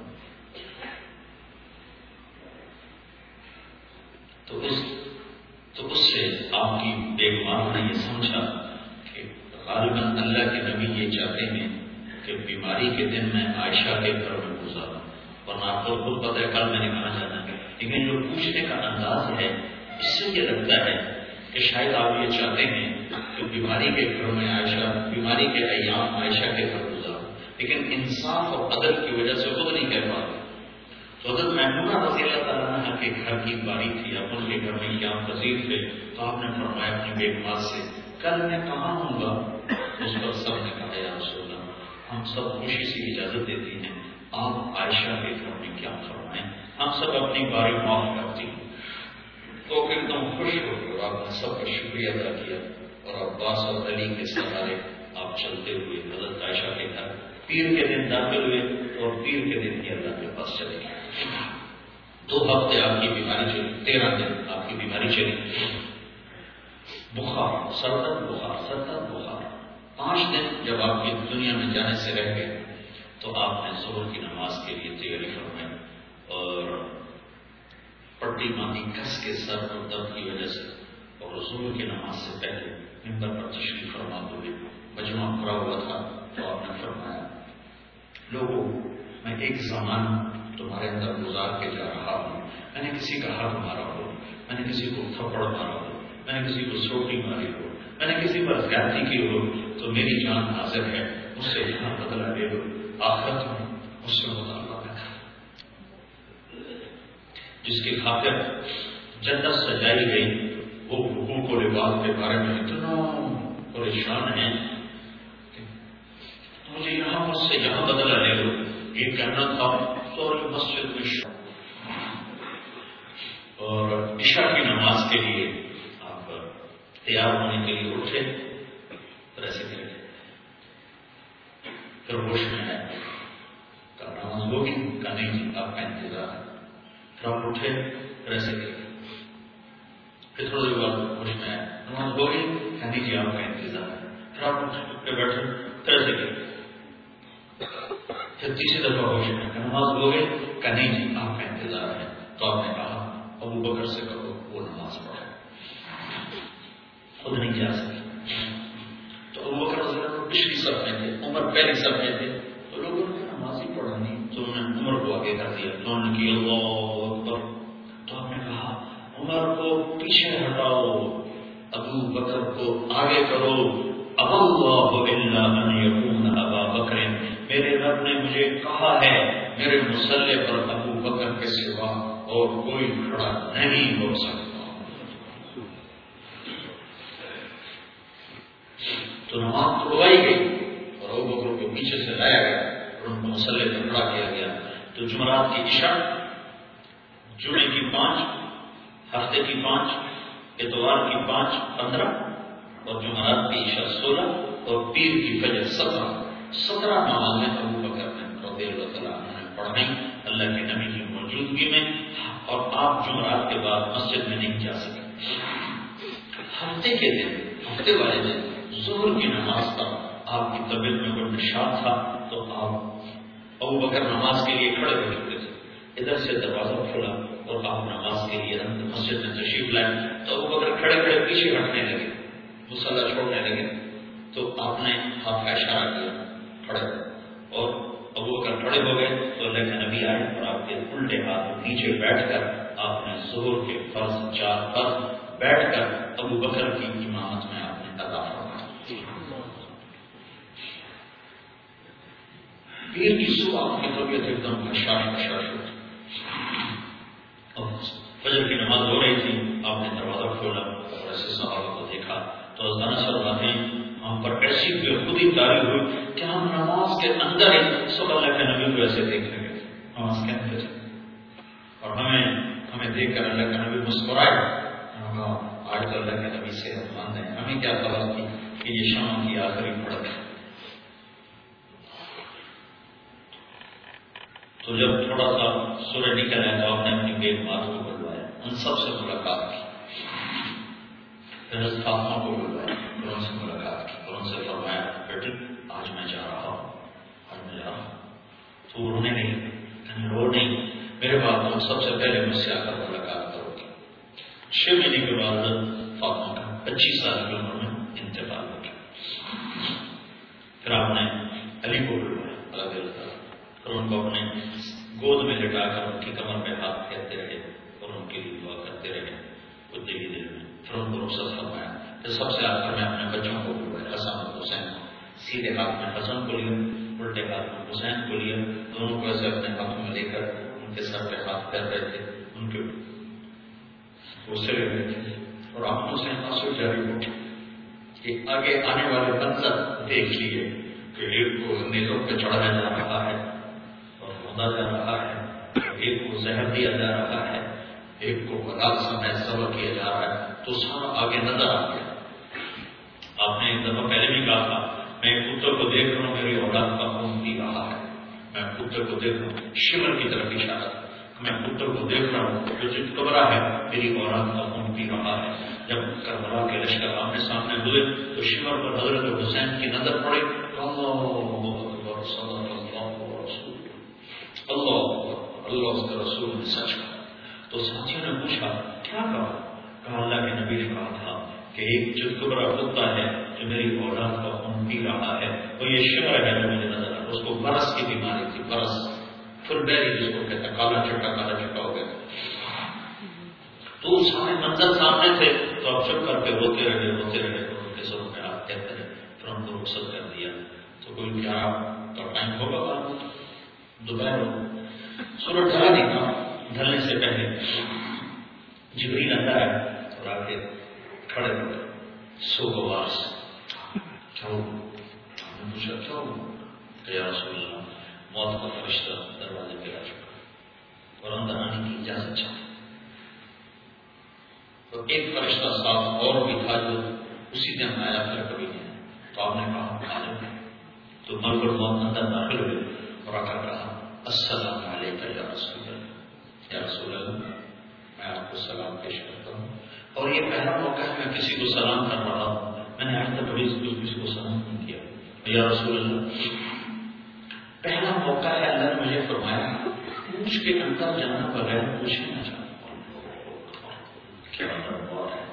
تو اس تو اس سے آپ کی بیگمار نے یہ سمجھا کہ غالباً اللہ کے نبی یہ چاہتے ہیں کہ بیماری کے دن میں عائشہ کے گھر میں گزاروں، ورنہ آپ کو خود پتہ ہے کل میں نے کہاں جانا ہے، لیکن جو پوچھنے کا انداز ہے اس سے یہ لگتا ہے کہ شاید آپ یہ چاہتے ہیں کہ بیماری کے گھر میں عائشہ، بیماری کے ایام عائشہ کے گھر گزاروں، لیکن انصاف اور عدل کی وجہ سے خود نہیں کہہ پاتے۔ تو حضرت میمونہ رضی اللہ تعالیٰ عنہ کے گھر کی باری تھی، آپ ان کے گھر میں قیام پذیر تھے، تو آپ نے فرمایا اپنی بیگمات سے کل میں کہاں ہوں گا؟ اس پر سب نے کہا یا رسول اللہ ہم سب خوشی سے اجازت دیتے ہیں، آپ عائشہ کے گھر میں کیا فرمائیں، ہم سب اپنی باری معاف کرتی ہیں۔ تو ایک دم خوش ہو کر آپ نے سب کا شکریہ ادا کیا، اور عباس اور علی کے سہارے آپ چلتے ہوئے حضرت عائشہ کے گھر پیر کے دن داخل ہوئے، اور پیر کے دن ہی اللہ کے پاس چلے گئے۔ دو ہفتے آپ کی بیماری چلی، تیرہ دن آپ کی بیماری چلی، بخار سردر بخار سردر بخار، پانچ دن جب آپ کی دنیا میں جانے سے رہ گئے تو آپ نے ظہر کی نماز کے لیے تیاری فرمائی، اور پٹی باندھی کس کے سر اور درد کی وجہ سے، اور ظہر کی نماز سے پہلے ممبر پر تشریف فرما ہوئے مجمع بھرا ہوا تھا، تو آپ نے فرمایا لوگوں میں ایک زمانہ تمہارے اندر گزار کے جا رہا ہوں، میں نے کسی کا حق مارا ہو، میں نے کسی کو تھپڑ مارا ہو، میں نے کسی کو سوٹی ماری ہو، میں نے کسی پر زیادتی کی ہو، تو میری جان حاضر ہے، مجھ سے یہاں بدلا لے لو، آخرت میں مجھ سے مطالبہ ہے۔ جس کی خاطر جنت سجائی گئی، وہ حقوق و لباس کے بارے میں اتنا پریشان ہے کہ مجھے یہاں مجھ سے یہاں بدلا لے لو، یہ کہنا تھا سوری مسجد میں شام اور عشاء کی نماز کے لیے آپ تیار ہونے کے لیے اٹھے، پھر ایسے کرے پھر ہوش میں آئے، کہا نماز ہوگی؟ کہا نہیں آپ کا انتظار ہے۔ پھر آپ اٹھے، پھر ایسے کرے، پھر تھوڑی دیر بعد ہوش میں آئے، نماز ہوگی؟ کہا نہیں جی آپ کا انتظار ہے۔ پھر آپ اٹھ کے بیٹھے، پھر ایسے کرے، پھر تیسری دفعہ ہوش میں کہ نماز ہو گئی؟ کہ نہیں جی آپ کا انتظار ہے۔ تو آپ نے کہا ابو بکر سے کہو وہ نماز پڑھے، خود نہیں جا سکے۔ تو ابو بکر رضی اللہ عنہ پچھلی صف میں تھے، عمر پہلی صف میں تھے، تو لوگوں نے نماز ہی پڑھانی، تو انہوں نے عمر کو آگے کر دیا، تو انہوں نے کیا اللہ اکبر۔ تو آپ نے کہا عمر کو پیچھے ہٹاؤ، ابو بکر کو آگے کرو، اب اللہ الا ان یکون ابا بکر، میرے رب نے مجھے کہا ہے میرے مصلی پر ابو بکر کے سوا اور کوئی کھڑا نہیں ہو سکتا۔ تو نماز پڑھوائی گئی اور ابو بکر کو پیچھے سے لایا گیا اور ان کو مصلی پر کھڑا کیا گیا۔ تو جمعرات کی عشاء، جمعے کی پانچ، ہفتے کی پانچ، اتوار کی پانچ پندرہ، اور جمعرات کی عشاء سولہ، اور پیر کی فجر سترہ، سترہ نمازیں ابو بکر نے رضی اللہ تعالیٰ عنہ نے پڑھائی اللہ کے نبی کی موجودگی میں، اور آپ جمعرات کے بعد مسجد میں نہیں جا سکے۔ ہفتے کے دن، ہفتے والے دن ظہر کی نماز پر آپ کی طبیعت میں کوئی نشاط تھا تو آپ ابو بکر نماز کے لیے کھڑے ہو چکے تھے، ادھر سے دروازہ کھلا اور آپ نماز کے لیے مسجد میں تشریف لائے، تو ابو بکر کھڑے کھڑے پیچھے ہٹنے لگے، مصلی چھوڑنے لگے، تو آپ نے ہاتھ کا اشارہ کیا کھڑے، اور ابو بکر کھڑے ہو گئے تو اللہ کے نبی آئے اور آپ کے الٹے ہاتھ نیچے بیٹھ کر آپ نے ظہر کے فرض چار فرض بیٹھ کر ابو بکر کی امامت میں آپ نے ادا فرمایا۔ پیر کی صبح کی طبیعت ایک دم خشاش خشاش ہوتی، فجر کی نماز ہو رہی تھی، آپ نے دروازہ کھولا اور ایسے صحابہ کو دیکھا تو انس فرماتے ہیں ہم پر ایسی بے خودی طاری ہوئی کہ ہم نماز کے اندر ہی سب اللہ کے نبی کو ایسے دیکھ لگے، نماز کے اندر، اور ہمیں ہمیں دیکھ کر اللہ کا نبی مسکرائے، آج تو اللہ کے نبی سے مند ہے، ہمیں کیا خبر تھی کہ یہ شام کی آخری پڑھ ہے۔ تو جب تھوڑا سا سورج نکل آیا تو آپ نے اپنی بیگ مات کو بلوایا، ان سب سے ملاقات کی، پھر فاطمہ کو بلوایا، پھر ان سے ملاقات کی اور ان سے فرمایا بیٹی آج میں جا رہا ہوں، آج میں جا رہا ہوں۔ تو وہ رونے نہیں، کہنے رو نہیں، میرے بعد تم سب سے پہلے مجھ سے آ کر ملاقات کرو گی۔ چھ مہینے کے بعد فاطمہ کا پچیس سال کی عمر میں انتقال ہو گیا۔ پھر آپ نے علی کو بلوایا رضی اللہ تعالیٰ، اور ان کو اپنے گود میں لٹا کر ان کی کمر پہ ہاتھ پھیرتے رہے اور ان کے لیے دعا کرتے رہے کچھ دیر دل میں، پھر ان کو رخصت فرمایا۔ پھر سب سے آخر میں اپنے بچوں کو بلوایا، حسن اور حسین کو، سیدھے ہاتھ میں حسن کو لیا، الٹے ہاتھ میں حسین کو لیا، دونوں کو ایسے اپنے ہاتھوں میں لے کر ان کے سر پہ ہاتھ پھیر رہے تھے، ان کے غصے لے رہے تھے اور آنکھوں سے آنسو جاری ہو کہ آگے آنے والے منظر دیکھ لیے کہ ایک کو نیزوں پہ چڑھایا جا رہا ہے اور خدا جا رہا ہے، ایک کو زہر دیا جا رہا ہے، ایک کو بلال سمیت ذبح کیا جا رہا ہے، تو سارا آگے نظر آ گیا۔ آپ نے ایک دفعہ پہلے بھی کہا تھا میں پتر کو دیکھ رہا ہوں میری اولاد کا خون پی رہا ہے، میں پتر کو دیکھ رہا ہوں، شمر کی طرف اشارہ، میں پتر کو دیکھ رہا ہوں جو چتکبرا ہے میری اولاد کا خون پی رہا ہے۔ جب کربلا کے لشکر آمنے سامنے ہوئے تو شمر پر حضرت حسین کی نظر پڑی، اللہ اکبر صدق اللہ ورسولہ، اللہ اللہ اس کے رسول نے سچ کہا۔ تو ساتھیوں نے پوچھا کیا کہا؟ کہا اللہ کے نبی نے کہا تھا کہ ایک چتکبرا کتا ہے جو میری اولاد کا خون پی رہا ہے، وہ یہ شمر ہے جو مجھے نظر آ رہا، اس کو برس کی بیماری تھی، برس فل بیری جس کو کہتے ہیں، کالا چٹا کالا چٹا ہو گیا۔ تو تو سارے منظر سامنے تھے تو اب چپ کر کے روتے رہے روتے رہے روتے سب میں آپ کہتے رہے، پھر ہم کو رخصت کر دیا. تو کوئی کیا تو ٹائم ہوگا بعد دوپہر ہو، سورج ڈھلا نہیں تھا، ڈھلنے سے پہلے جبریل اندر آئے اور آ کے کھڑے ہو گئے. سو گواس کیا ہو؟ ہم نے پوچھا کیا ہو؟ کہ یا رسول اللہ موت کا فرشتہ دروازے پہ آ چکا اور اندر آنے کی اجازت چاہتے. تو ایک فرشتہ صاف اور بھی تھا جو اسی دن آیا پھر کبھی نہیں. تو آپ نے کہا آ جاؤ. تو ملک الموت اندر داخل ہوئے اور آ کر کہا السلام علیکم یا رسول اللہ، یا رسول اللہ میں آپ کو سلام پیش کرتا ہوں. اور یہ پہلا موقع ہے میں کسی کو سلام کر رہا ہوں، میں نے آج تک کبھی کسی کو سلام نہیں کیا. یا رسول اللہ پہلا موقع ہے، اللہ نے مجھے فرمایا پوچھ کے اندر جانا بغیر پوچھے نہ جانا. کیا بات ہے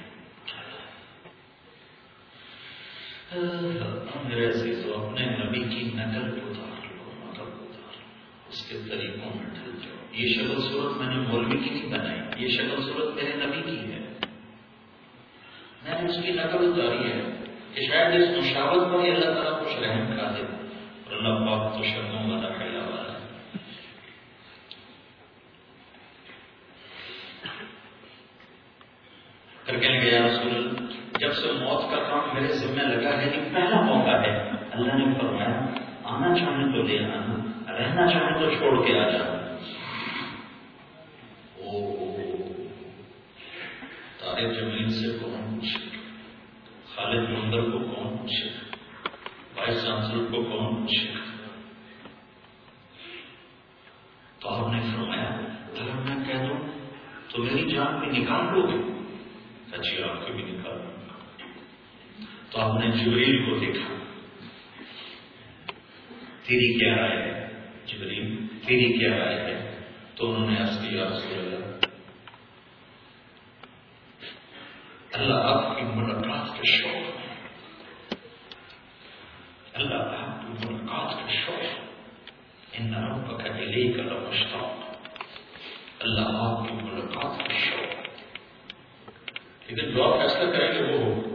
میرے عزیزو، اپنے نبی کی نقل اتار لو، نقل اتار لو، اس کے طریقوں میں ڈھل جاؤ. یہ شکل صورت میں نے مولوی کی نہیں بنائی، یہ شکل صورت میرے نبی کی ہے. میں نے اس کی نقل اتاری ہے کہ شاید اس مشاورت پر ہی اللہ تعالیٰ کچھ رحم کھا دے. اور اللہ پاک تو شرموں والا پھیلا والا ہے. پھر کہنے گیا رسول اللہ جب سے موت کا کام میرے ذمہ لگا ہے کہ پہلا موقع ہے، اللہ نے فرمایا آنا چاہیں تو لے آنا، رہنا چاہیں تو چھوڑ کے آ جانا. طارق جمیل سے کون پوچھے، خالد منظر کو کون پوچھے، وائس چانسلر کو کون پوچھے. تو آپ نے فرمایا اگر میں کہہ دوں تو میری جان بھی نکال لو گے؟ اچھی آپ کو بھی نکال لوں گا. تو آپ نے جبریل کو دیکھا، تیری کیا رائے ہے جبریل، تیری کیا رائے ہے؟ تو انہوں نے عرض کیا رسول اللہ اللہ آپ کی ملاقات کے شوق میں، اللہ آپ کی ملاقات کے شوق، ان ربک الیک لمشتاق، اللہ آپ کی ملاقات کے شوق. لیکن جو آپ فیصلہ کریں گے وہ ہو.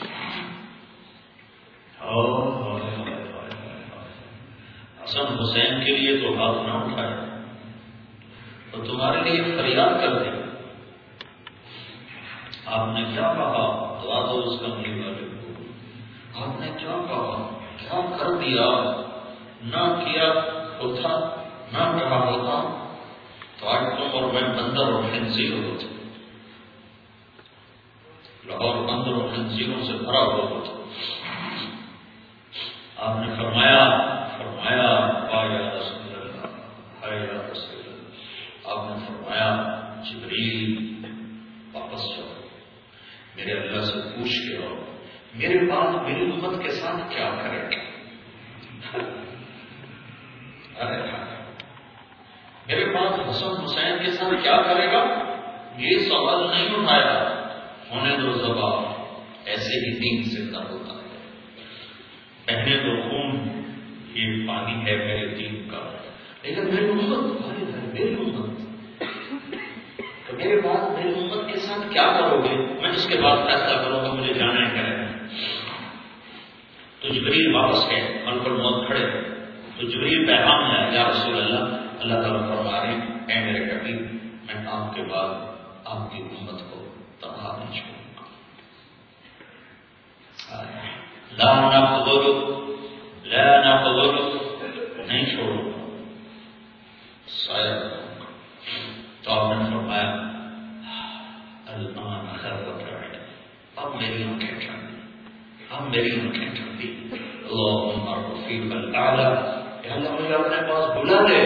حسن حسین کے لیے تو ہاتھ نہ اٹھائے اور تمہارے لیے فریاد کر دیں. آپ نے کیا کہا دعا دو اس کملی والے کو. آپ نے کیا کہا، کیا کر دیا، نہ کیا ہوتا، نہ کہا ہوتا تو آج تم اور میں بندر اور خنزیر ہوتے، لاہور بندر اور خنزیروں سے بھرا ہوا ہوتا. آپ نے فرمایا فرمایا یا رسول اللہ، یا رسول اللہ. آپ نے فرمایا جبریل واپس جاؤ، میرے اللہ سے پوچھ کے آؤ میرے بعد میری امت کے ساتھ کیا کرے گا. ارے میرے بعد حسن حسین کے ساتھ کیا کرے گا، یہ سوال نہیں اٹھایا. ہونے دو زبان، ایسے ہی دین زندہ ہوتا ہے. بہنے دو خون، یہ پانی ہے میرے دین کا. لیکن میری امت میری امت تو میرے بعد میری امت کے ساتھ کیا کرو گے، میں اس کے بعد فیصلہ کروں گا مجھے جانا ہے کرے. تو جبریل واپس گئے، ملک الموت کھڑے تھے. تو جبریل پیغام آیا یا رسول اللہ، اللہ تعالیٰ فرما رہے ہیں اے میرے حبیب میں آپ کے بعد آپ کی امت کو تنہا نہیں چھوڑوں گا. لا نقبلک لا نقبلک نہیں چھوڑوں گا، سایہ کروں گا. تو آپ نے فرمایا الآن خرت عینی، اب میری آنکھیں ٹھنڈی، اب میری آنکھیں ٹھنڈی. اللہم الرفیق الاعلی، کہ اللہ مجھے اپنے پاس بلا لے.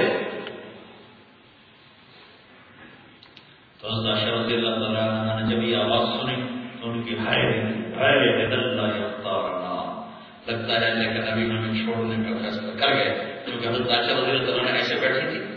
تو حضرت عائشہ رضی اللہ تعالیٰ عنہ نے جب یہ آواز سنی تو ان کی ہائے ہائے اللہ یختارنا، لگتا ہے اللہ کے نبی ہمیں چھوڑنے کا فیصلہ کر گئے. کیونکہ حضرت عائشہ رضی اللہ تعالیٰ عنہ ایسے بیٹھی تھی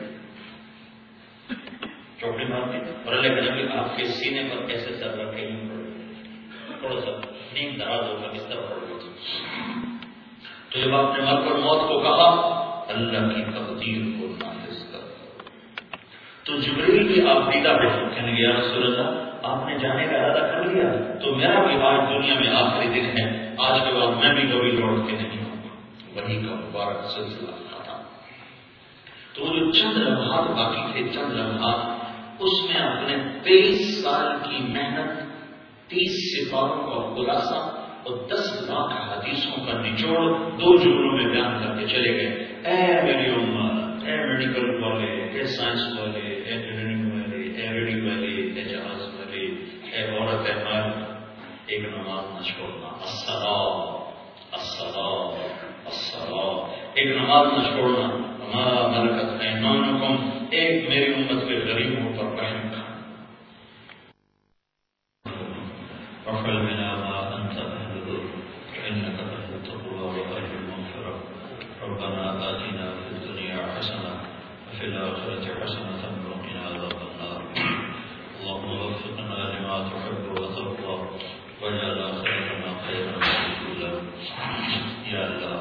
چوکڑی مارتی، اور اللہ کے نبی آپ کے سینے پر ایسے سر رکھے تھوڑا سا نیند دراز ہوگا اس طرح پڑ گئی. تو جب آپ نے ملک الموت کو کہا اللہ کی تقدیر کو نافذ کر، تو جبریل بھی آپ دیدہ ہے. کہنے گیا رسول اللہ آپ نے جانے کا ارادہ کر لیا تو میرا بھی آج دنیا میں آخری دن ہے، آج کے بعد میں بھی کبھی لوٹ کے نہیں ہوں گا. وہی کا مبارک سلسلہ تھا. تو جو چند لمحات باقی تھے، چند لمحات، اس میں اپنے تیئیس سال کی محنت، تیس سپاروں کا خلاصہ اور دس لاکھ حدیثوں کا نچوڑ دو جملوں میں بیان کر کے چلے گئے. اے میری امت، اے میڈیکل والے، اے سائنس والے، اے انجینئرنگ والے، اے ریڈنگ والے، اے جہاز والے، اے عورت، اے مرد، ایک نماز نہ چھوڑنا. الصلاۃ الصلاۃ الصلاۃ، ایک نماز نہ چھوڑنا. ہمارا ملکت ایمانکم، ایک میری امت کے غریبوں پر رحم کھانا. وَفَعَلْ بِنَا مَا أَنْتَ أَهْلُهُ فَإِنَّكَ أَهْلُ التَّقْوَى وَأَهْلُ الْمَغْفِرَةِ. رَبَّنَا آتِنَا فِي الدُّنْيَا حَسَنَةً وَفِي الْآخِرَةِ حَسَنَةً وَقِنَا عَذَابَ النَّارِ. اللهم وفقنا لما تحب وترضى واجعل آخرتنا خيرا وأولى. یا اللہ،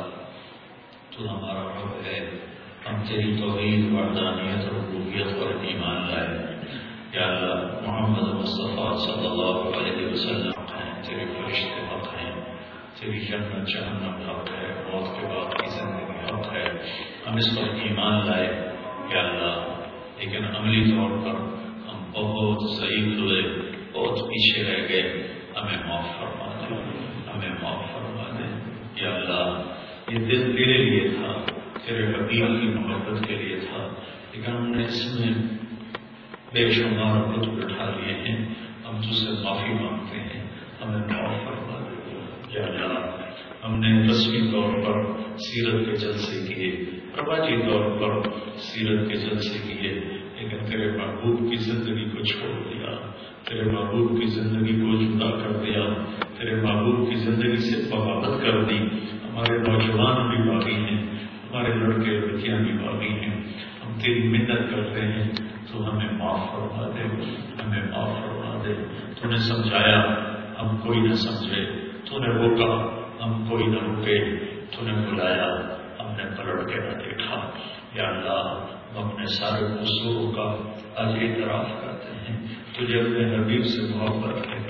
تو ہمارا رب ہے، ہم تیری توحید، وحدانیت، ربوبیت پر ایمان لائے. یا اللہ، محمد مصطفیٰ صلی اللہ علیہ وسلم حق ہیں، تیرے فرشتے حق ہیں، تیری جنت جہنم حق ہے، موت کے بعد کی زندگی حق ہے. ہم اس پر ایمان لائے یا اللہ، لیکن عملی طور پر ہم بہت ضعیف ہوئے، بہت پیچھے رہ گئے. ہمیں معاف فرما دے، ہمیں معاف فرما دے. یا اللہ، یہ دل تیرے لیے تھا، تیرے حبیب کی محبت کے لیے تھا، لیکن ہم نے اس میں بے شمار خود بٹھا لیے ہیں. ہم تجھ سے معافی مانگتے ہیں، ہمیں معاف فرما دے. یا اللہ، ہم نے رسمی طور پر سیرت کے جلسے کیے، رواجی طور پر سیرت کے جلسے کیے، لیکن تیرے محبوب کی زندگی کو چھوڑ دیا، تیرے محبوب کی زندگی کو جدا کر دیا، تیرے محبوب کی زندگی سے بغاوت کر دی. ہمارے نوجوان بھی باقی ہیں، ہمارے لڑکے لڑکیاں بھی باقی ہیں. ہم تیری منت کرتے ہیں تو ہمیں معاف فرما دے، ہمیں معاف فرما دے. تو نے سمجھایا، ہم کوئی نہ سمجھے. تو نے روکا، ہم کوئی نہ روکے. تو نے بلایا، ہم نے پلٹ کے نہ دیکھا. یا اللہ، ہم اپنے سارے قصوروں کا آج اعتراف کرتے ہیں. تجھے اپنے حبیب سے محبت ہے،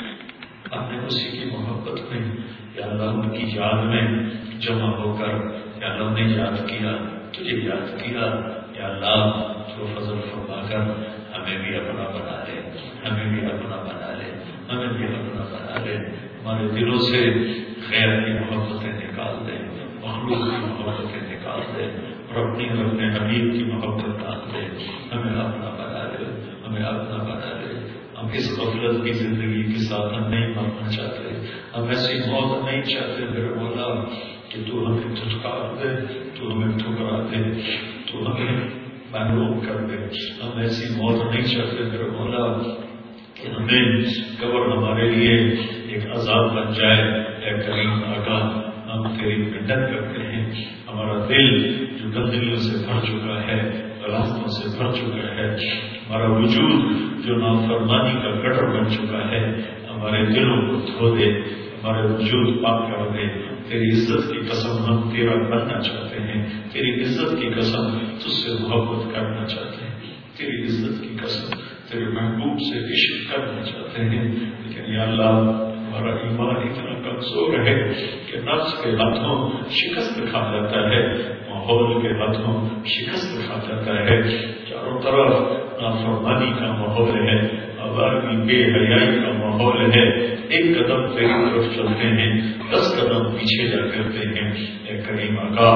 ہم نے اسی کی محبت میں یا اللہ ان کی یاد میں جمع ہو کر یا اللہ نے یاد کیا، تجھے یاد کیا. یا اللہ، جو فضل فرما کر ہمیں بھی اپنا بنا لے، ہمیں بھی اپنا بنا لے، ہمیں بھی اپنا بنا لے. ہمارے دلوں سے غیر کی محبتیں نکال دے، مخلوق کی محبتیں نکال دے، اور اپنی اور اپنے حبیب کی محبت ڈال دے. ہمیں اپنا بنا لے، ہمیں اپنا بنا لے. ہم اس غفلت کی زندگی کے ساتھ ہم نہیں مرنا چاہتے، ہم ایسی موت نہیں چاہتے میرے مولا کہ تو ہمیں دھتکار دے، تو ہمیں ٹھکرا دے، تو ہمیں محروم کر دے. ہم ایسی موت نہیں چاہتے میرے مولا کہ ہمیں قبر ہمارے لیے ایک عذاب بن جائے. اے کریم آقا، ہم تیری منت کرتے ہیں. ہمارا دل جو گندگیوں سے بھر چکا ہے، غلافتوں سے بھر چکا ہے، ہمارا وجود جو نافرمانی کا گٹر بن چکا ہے، ہمارے دلوں کو دھو دے، ہمارے وجود پاک کر دے. تیری عزت کی قسم ہم تیرا بننا چاہتے ہیں، تیری عزت کی قسم تجھ سے محبت کرنا چاہتے ہیں، تیری عزت کی قسم تیرے محبوب سے عشق کرنا چاہتے ہیں. لیکن یا اللہ، ہمارا ایمان اتنا کمزور ہے کہ نفس کے ہاتھوں شکست کھا جاتا ہے، ماحول کے ہاتھوں شکست کھا جاتا ہے. چاروں طرف نافرمانی کا ماحول ہے، آوارگی بے حیائی کا ماحول ہے. ایک قدم تیری طرف چلتے ہیں، دس قدم پیچھے جا کرتے ہیں. اے کریم آقا،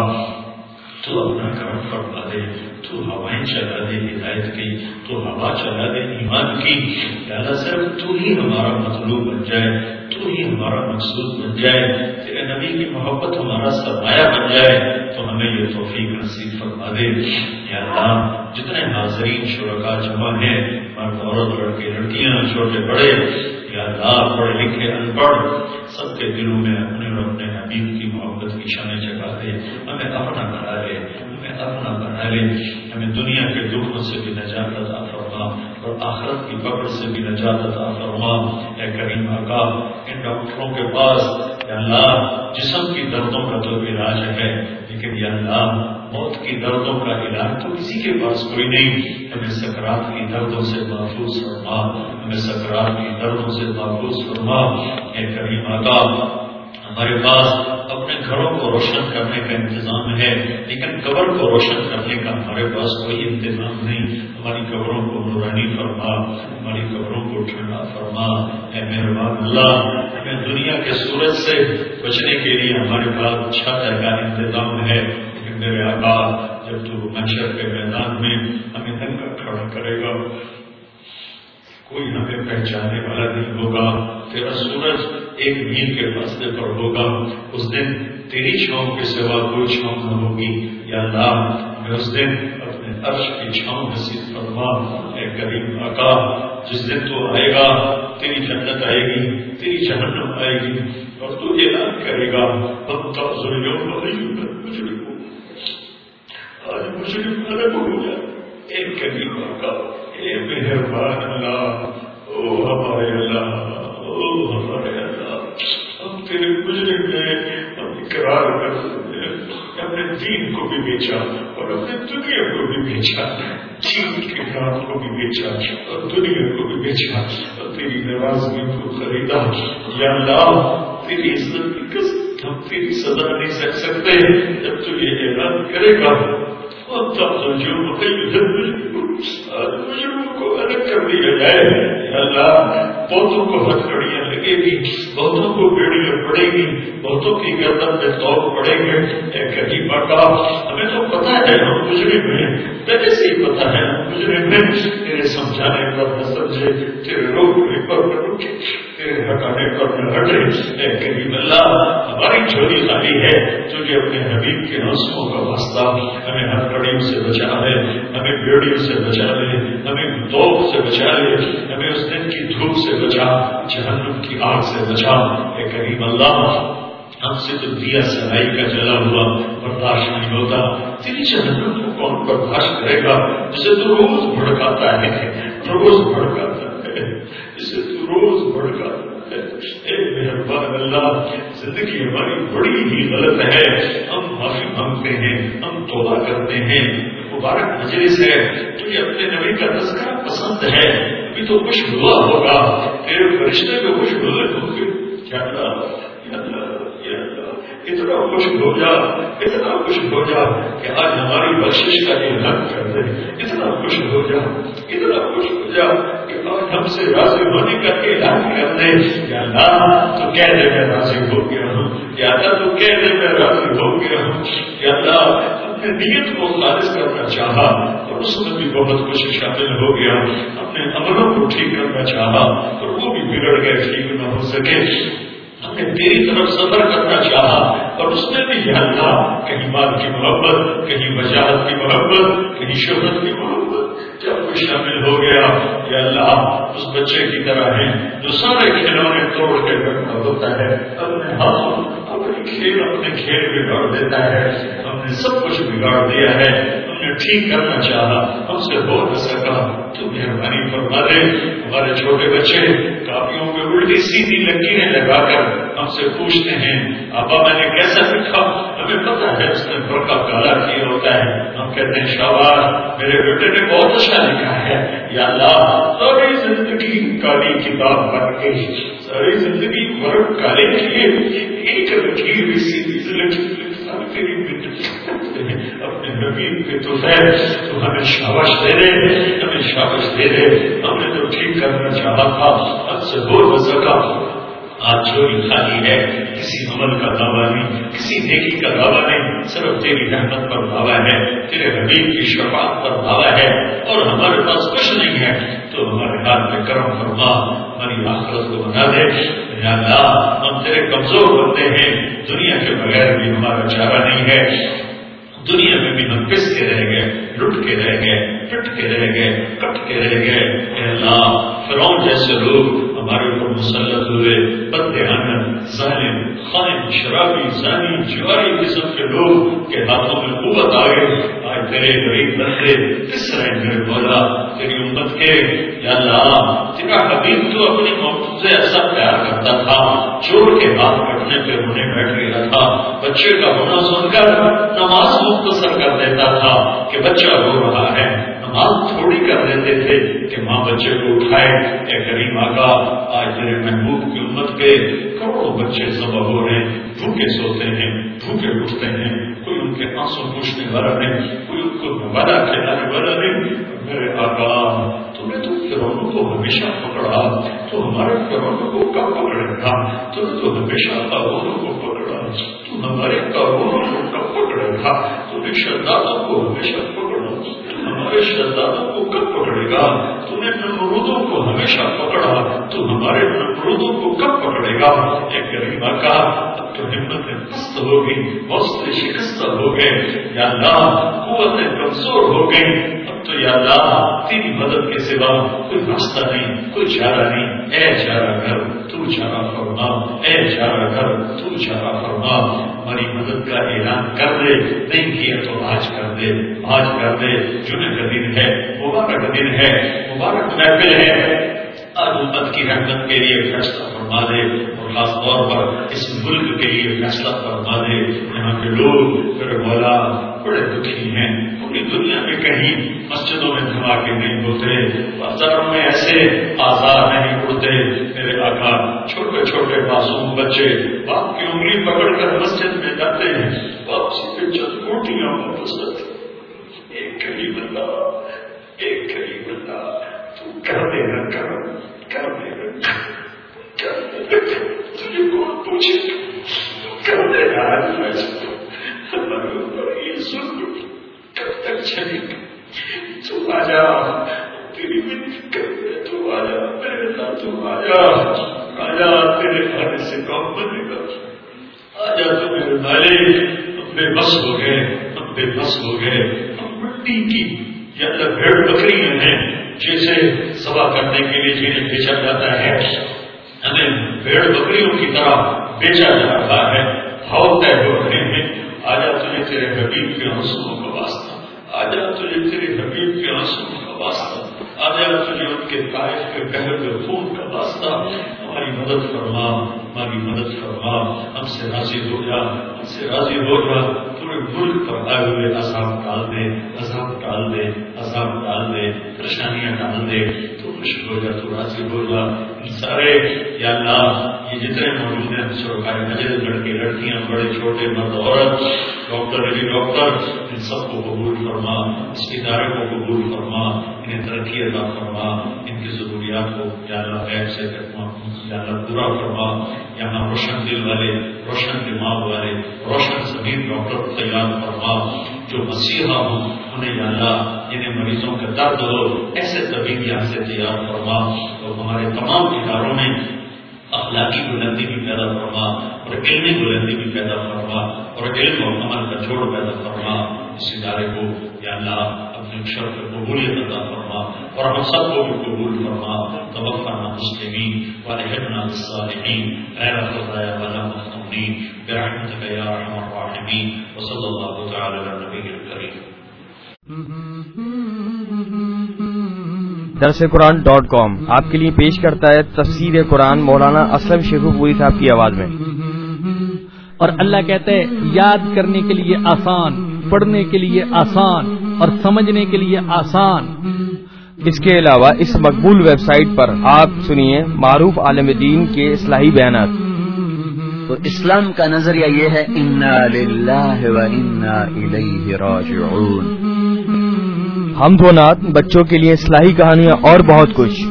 تو اپنا کرم فرما دے، تو ہوائیں چلا دے ہدایت کی، تو ہوا چلا دے ایمان کی. اللہ صرف تو ہی ہمارا مطلوب بن جائے، تو ہی ہمارا مقصود بن جائے، تیرے نبی کی محبت ہمارا سرمایہ بن جائے. تو ہمیں یہ توفیق نصیب فرما دے. یا اللہ، جتنے حاضرین شرکاء جمع ہیں، مرد عورت، لڑکے لڑکیاں، چھوٹے بڑے، یا اللہ، پڑھے لکھے ان پڑھ، سب کے دلوں میں اپنے اور اپنے حبیب کی محبت کی شمع جگا دے. ہمیں اپنا بنا لے، ہمیں اپنا بنا لے. ہمیں دنیا کے دکھوں سے بھی نجات عطا فرما اور آخرت کی پکڑ سے بھی نجات عطا فرما. اے کریم آقا، ان ڈاکٹروں کے پاس یا اللہ جسم کی دردوں کا تو علاج ہے، لیکن یا اللہ موت کی دردوں کا علاج تو کسی کے پاس کوئی نہیں. ہمیں سکرات کی دردوں سے محفوظ فرما، ہمیں سکرات کی دردوں سے محفوظ فرما. اے کریم آقا ہمارے پاس اپنے گھروں کو روشن کرنے کا انتظام ہے، لیکن قبر کو روشن کرنے کا ہمارے پاس کوئی انتظام نہیں. ہماری قبروں کو نورانی فرما، ہماری قبروں کو ٹھنڈا فرما. اے مہربان اللہ ہمیں دنیا کے سورج سے بچنے کے لیے ہمارے پاس چھت کا انتظام ہے، لیکن میرے آقا جب تو محشر کے میدان میں ہمیں ننگا کھڑا کرے گا، کوئی ہمیں پہچانے والا نہیں ہوگا. تیرا سورج ایک میل کے فاصلے پر ہوگا. اس دن تیری چھاؤں کے سوا کوئی چھاؤں نہ ہوگی. یا اللہ میں اس دن اپنے عرش کی چھاؤں نصیب فرما. اے کریم آقا جس دن تو آئے گا تیری جنت آئے گی، تیری جہنم آئے گی، اور تو اعلان کرے گا آج مجرم الگ ہو جائے. اے کریم آقا اے مہربان اللہ، او ہمارے اللہ، او ہمارے اللہ، ہم تیرے مجرم ہیں. ہم اقرار کر سکتے ہیں اپنے دین کو بھی بیچا اور اپنے دنیا کو بھی بیچا، دین کے نام کو بھی بیچا اور دنیا کو بھی بیچا اور تیری ناراضگی کو خریدا. یا اللہ تیری عزت کی قسم ہم تیری سزا نہیں سہ سکتے جب تو یہ اعلان کرے گا اور تب تو جو آج مجرموں کو الگ کر دیا جائے. اللہ بہتوں کو ہتھکڑیاں لگے گی، بہتوں کو بیڑیاں پڑے گی، بہتوں کی گردن میں توڑ پڑے گے. اے کریم آقا ہمیں تو پتا ہے ہم مجرم ہیں، پہلے سے ہی پتا ہے ہم مجرم ہیں. تیرے سمجھانے پر نہ سمجھے، تیرے روکنے پر نہ روکے، تیرے ہٹانے پر نہ ہٹے. اے کریم اللہ ہماری جھولی خالی ہے، تجھے اپنے حبیب کے آنسوؤں کا واسطہ ہمیں ہر کڑیوں سے بچا لے، ہمیں بیڑیوں سے بچا لے، ہمیں توپ سے بچا لے، ہمیں اس دن کی دھوپ سے بچا، جہنم کی آگ سے بچا. اے کریم اللہ ہم سے تو دیا سرائی کا جلا ہوا برداشت نہیں ہوتا، تیری جہنم کو کون برداشت کرے گا جسے تو روز بھڑکاتا ہے، روز بھڑکاتا ہے، جسے تو روز بھڑکاتا ہے. اے مہربان اللہ زندگی ہماری بڑی ہی غلط ہے، ہم معافی مانگتے ہیں، ہم توبہ کرتے ہیں. مبارک مجلس ہے، تجھے اپنے نبی کا تذکرہ پسند ہے، ابھی تو خوش ہوا ہوگا، تیرے فرشتے کو خوش ہوئے ہوں گے. یا اللہ یا اللہ یا اللہ اتنا خوش ہو جا، اتنا خوش ہو جا کہ آج ہماری بخشش کا اعلان کر دے. اتنا خوش ہو جا، اتنا خوش ہو جا کہ آج ہم سے راضی ہونے کا اعلان کر دے. یا اللہ تو کہہ دے میں راضی ہو گیا ہوں، یا اللہ تو کہہ دے میں راضی ہو گیا ہوں. یا اللہ اپنے نیت کو خالص کرنا چاہا اور اس میں بھی بہت کچھ شامل ہو گیا، اپنے عملوں کو ٹھیک کرنا چاہا اور وہ بھی بگڑ گئے، ٹھیک نہ ہو سکے. ہم نے تیری طرف سفر کرنا چاہا اور اس میں بھی یا اللہ کہیں مال کی محبت، کہیں وجاہت کی محبت، کہیں شہرت کی محبت جب کوئی شامل ہو گیا. یا اللہ اس بچے کی طرح ہے جو سارے کھلونے توڑ کے رکھنا ہوتا ہے، اپنے ہاتھوں اپنے کھیل اپنے کھیل بگاڑ دیتا ہے. ہم نے سب کچھ بگاڑ دیا ہے، ہم نے ٹھیک کرنا چاہا، ہم سے ہو نہ سکا. تو مہربانی فرما دے. ہمارے چھوٹے بچے کاپیوں میں الٹی سیدھی لکیریں لگا کر ہم سے پوچھتے ہیں آبا میں نے کیسا لکھا؟ ہمیں پتا ہے اس نے برقع کالا کیا ہوتا ہے. ہم کہتے ہیں شاباش میرے بیٹے نے بہت اچھا لکھا ہے. یا اللہ ساری زندگی کالی کتاب بن گئی، ساری زندگی برق کالے کیے، ایک لکیر بھی سیدھی سے لکھی تیری اپنے حبیب کے تو ہے تو ہمیں شاباش دے دے، ہمیں شاباش دے دے. ہم نے تو ٹھیک کرنا چاہا تھا، ہم سے ہو نہ سکا. آج چوری خالی ہے، کسی عمل کا دعویٰ نہیں، کسی نیکی کا دعویٰ نہیں، صرف تیری رحمت پر دعویٰ ہے، تیرے حبیب کی شفاعت پر دعویٰ ہے اور ہمارے پاس کچھ نہیں ہے. تو ہمارے ہاتھ میں کرم فرما، ہماری آخرت کو بنا دے. یا اللہ ہم تیرے کمزور بنتے ہیں، دنیا کے بغیر بھی ہمارا چارہ نہیں ہے. دنیا میں بھی ہم پس کے رہ گئے، لٹ کے رہ گئے، پٹ کے رہ گئے، کٹ کے رہ گئے. اے اللہ فرعون جیسے لوگ ہمارے اوپر مسلط ہوئے بددیانت ظالم خائن شرابی زانی جواری قسم کے لوگ کے ہاتھوں میں قوت آ گئی. آج تیرے غریب بندے کس طرح میرے مولا تیری امت کے یا اللہ تیرا حبیب تو اپنی محبوب سے ایسا پیار کرتا تھا چور کے ہاتھ کٹنے پہ انہیں بیٹھ گیا تھا. بچے کا ہونا سن کر نماز مختصر کر دیتا تھا کہ بچہ رو رہا ہے. نماز تھوڑی کر دیتے تھے کہ ماں بچے کو اٹھائے. اے کریم آقا آج تیرے محبوب کی امت کے کروڑوں بچے ذبح ہو رہے ہیں, بھوکے سوتے ہیں, بھوکے اٹھتے ہیں, کوئی ان کے آنسو پوچھنے والا نہیں, کوئی ان کو نوالا کھلانے والا نہیں. میرے آقا تو نے تو فرعون کو ہمیشہ پکڑا, تو ہمارے فرعون کو کب پکڑے گا؟ تو نے تو ہمیشہ قارون کو پکڑا, تو ہمارے قارون کو کب پکڑے گا؟ تو نے شدادوں کو ہمیشہ پکڑا, ہمارے شدادوں کو کب پکڑے گا؟ تو نے نمرودوں کو ہمیشہ پکڑا, تو ہمارے نمرودوں کو کب پکڑے گا؟ ایک غریب آقا اب تو ہمتیں پست ہو گئی, حوصلے شکستہ ہو گئے, یا اللہ قوتیں کمزور ہو گئی. اب تو یا اللہ تیری مدد کے سوا کوئی راستہ نہیں, کوئی چارہ نہیں. اے چارہ گھر تو چارہ فرما, اے چارہ گھر تو چارہ فرما. ہماری مدد کا اعلان کر دے, نہیں کیا تو آج کر دے, آج کر دے. جمعے کا دن ہے, مبارک دن ہے, مبارک محفل ہے. آج امت کی رحمت کے لیے فیصلہ فرما دے, اور خاص طور پر اس ملک کے لیے فیصلہ فرما دے. یہاں کے لوگ میرے مولا بڑے دکھی ہیں. پوری دنیا میں کہیں مسجدوں میں دھماکے نہیں ہوتے, بازاروں میں ایسے آزار نہیں اڑتے. میرے آقا چھوٹے چھوٹے معصوم بچے باپ کی انگلی پکڑ کر مسجد میں جاتے ہیں, واپسی پہ چند کوٹیاں واپس آتے. ایک غریب اللہ, ایک غریب اللہ تو کر دے نہ کر, کر دے نہ کر دے, تجھے کون پوچھے, کر دے نہ. ہمارے اوپر یہ ظلم کب تک چلے گا؟ تو آ جا, تیری منت کر دے, تو آ جا میرے اللہ, تو آ جا, آ جا تیرے آنے سے کام بنے گا. آ جا تو میرے مالک, ہم بے بس ہو گئے, ہم بے بس ہو گئے. ہم مٹی کی یا بھیڑ بکریاں ہیں جیسے سوا کرنے کے لیے جنہیں بیچا جاتا ہے, ہمیں بھیڑ بکریوں کی طرح بیچا جا رہا ہے, بھاؤ طے ہو رہے ہیں. آجا تجھے تیرے حبیب کے آنسوؤں کا واسطہ, آجا تجھے تیرے حبیب کے آنسوؤں کا واسطہ, آجا تجھے ان کے طائف کے بہے ہوئے خون کا واسطہ. ہماری مدد فرما, ہماری مدد فرما, ہم سے راضی ہو جا, ہم سے راضی ہو جا. پورے ملک پر آئے ہوئے عذاب ڈال دے, عذاب ڈال دے, عذاب ڈال دے, پریشانیاں ڈال دے. تو خوش ہو جا, تو راضی ہو جا. سارے یا اللہ یہ جتنے موجود ہیں سرکاری نجر, لڑکے لڑکیاں, بڑے چھوٹے, مرد عورت, ڈاکٹر علی ڈاکٹر, ان سب کو قبول فرما, اس ادارے کو قبول فرما, انہیں ترقی عطا فرما, ان کی ضروریات کو یا اللہ خیر سے یا اللہ پورا فرما. یہاں روشن دل والے, روشن دماغ والے, روشن زمین ڈاکٹر تیار فرما, جو مسیحا ہوں انہیں یا اللہ جنہیں مریضوں کا درد ہو ایسے طبیب یہاں سے تیار فرما. اور ہمارے تمام اداروں میں اخلاقی بلندی بھی پیدا فرما, اور علمی بلندی بھی پیدا فرما, اور علم اور عمل کا جوڑ پیدا فرما. اس ادارے کو یا اللہ اپنے شرف قبولیت عطا فرما, اور ہم سب کو بھی قبول فرما. توفنا مسلمین والحقنا بالصالحین غیر خزایا ولا مفتونین برحمتک یا ارحم الراحمین. وصلی اللہ تعالی علی نبی الکریم. درس قرآن ڈاٹ کام آپ کے لیے پیش کرتا ہے تفسیر قرآن مولانا اسلم شیخو پوری صاحب کی آواز میں. اور اللہ کہتے ہیں یاد کرنے کے لیے آسان, پڑھنے کے لیے آسان, اور سمجھنے کے لیے آسان. اس کے علاوہ اس مقبول ویب سائٹ پر آپ سنیے معروف عالم دین کے اصلاحی بیانات. تو اسلام کا نظریہ یہ ہے انا للہ و انا الیہ راجعون. حمد و نعت, بچوں کے لیے اصلاحی کہانیاں اور بہت کچھ.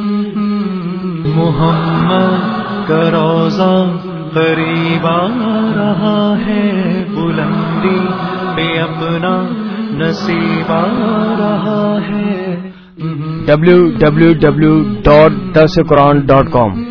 محمد کا روزہ قریب آ رہا ہے, بلندی پہ اپنا نصیب آ رہا ہے. ڈبلیو ڈبلیو ڈبلیو ڈاٹ درس قرآن ڈاٹ کام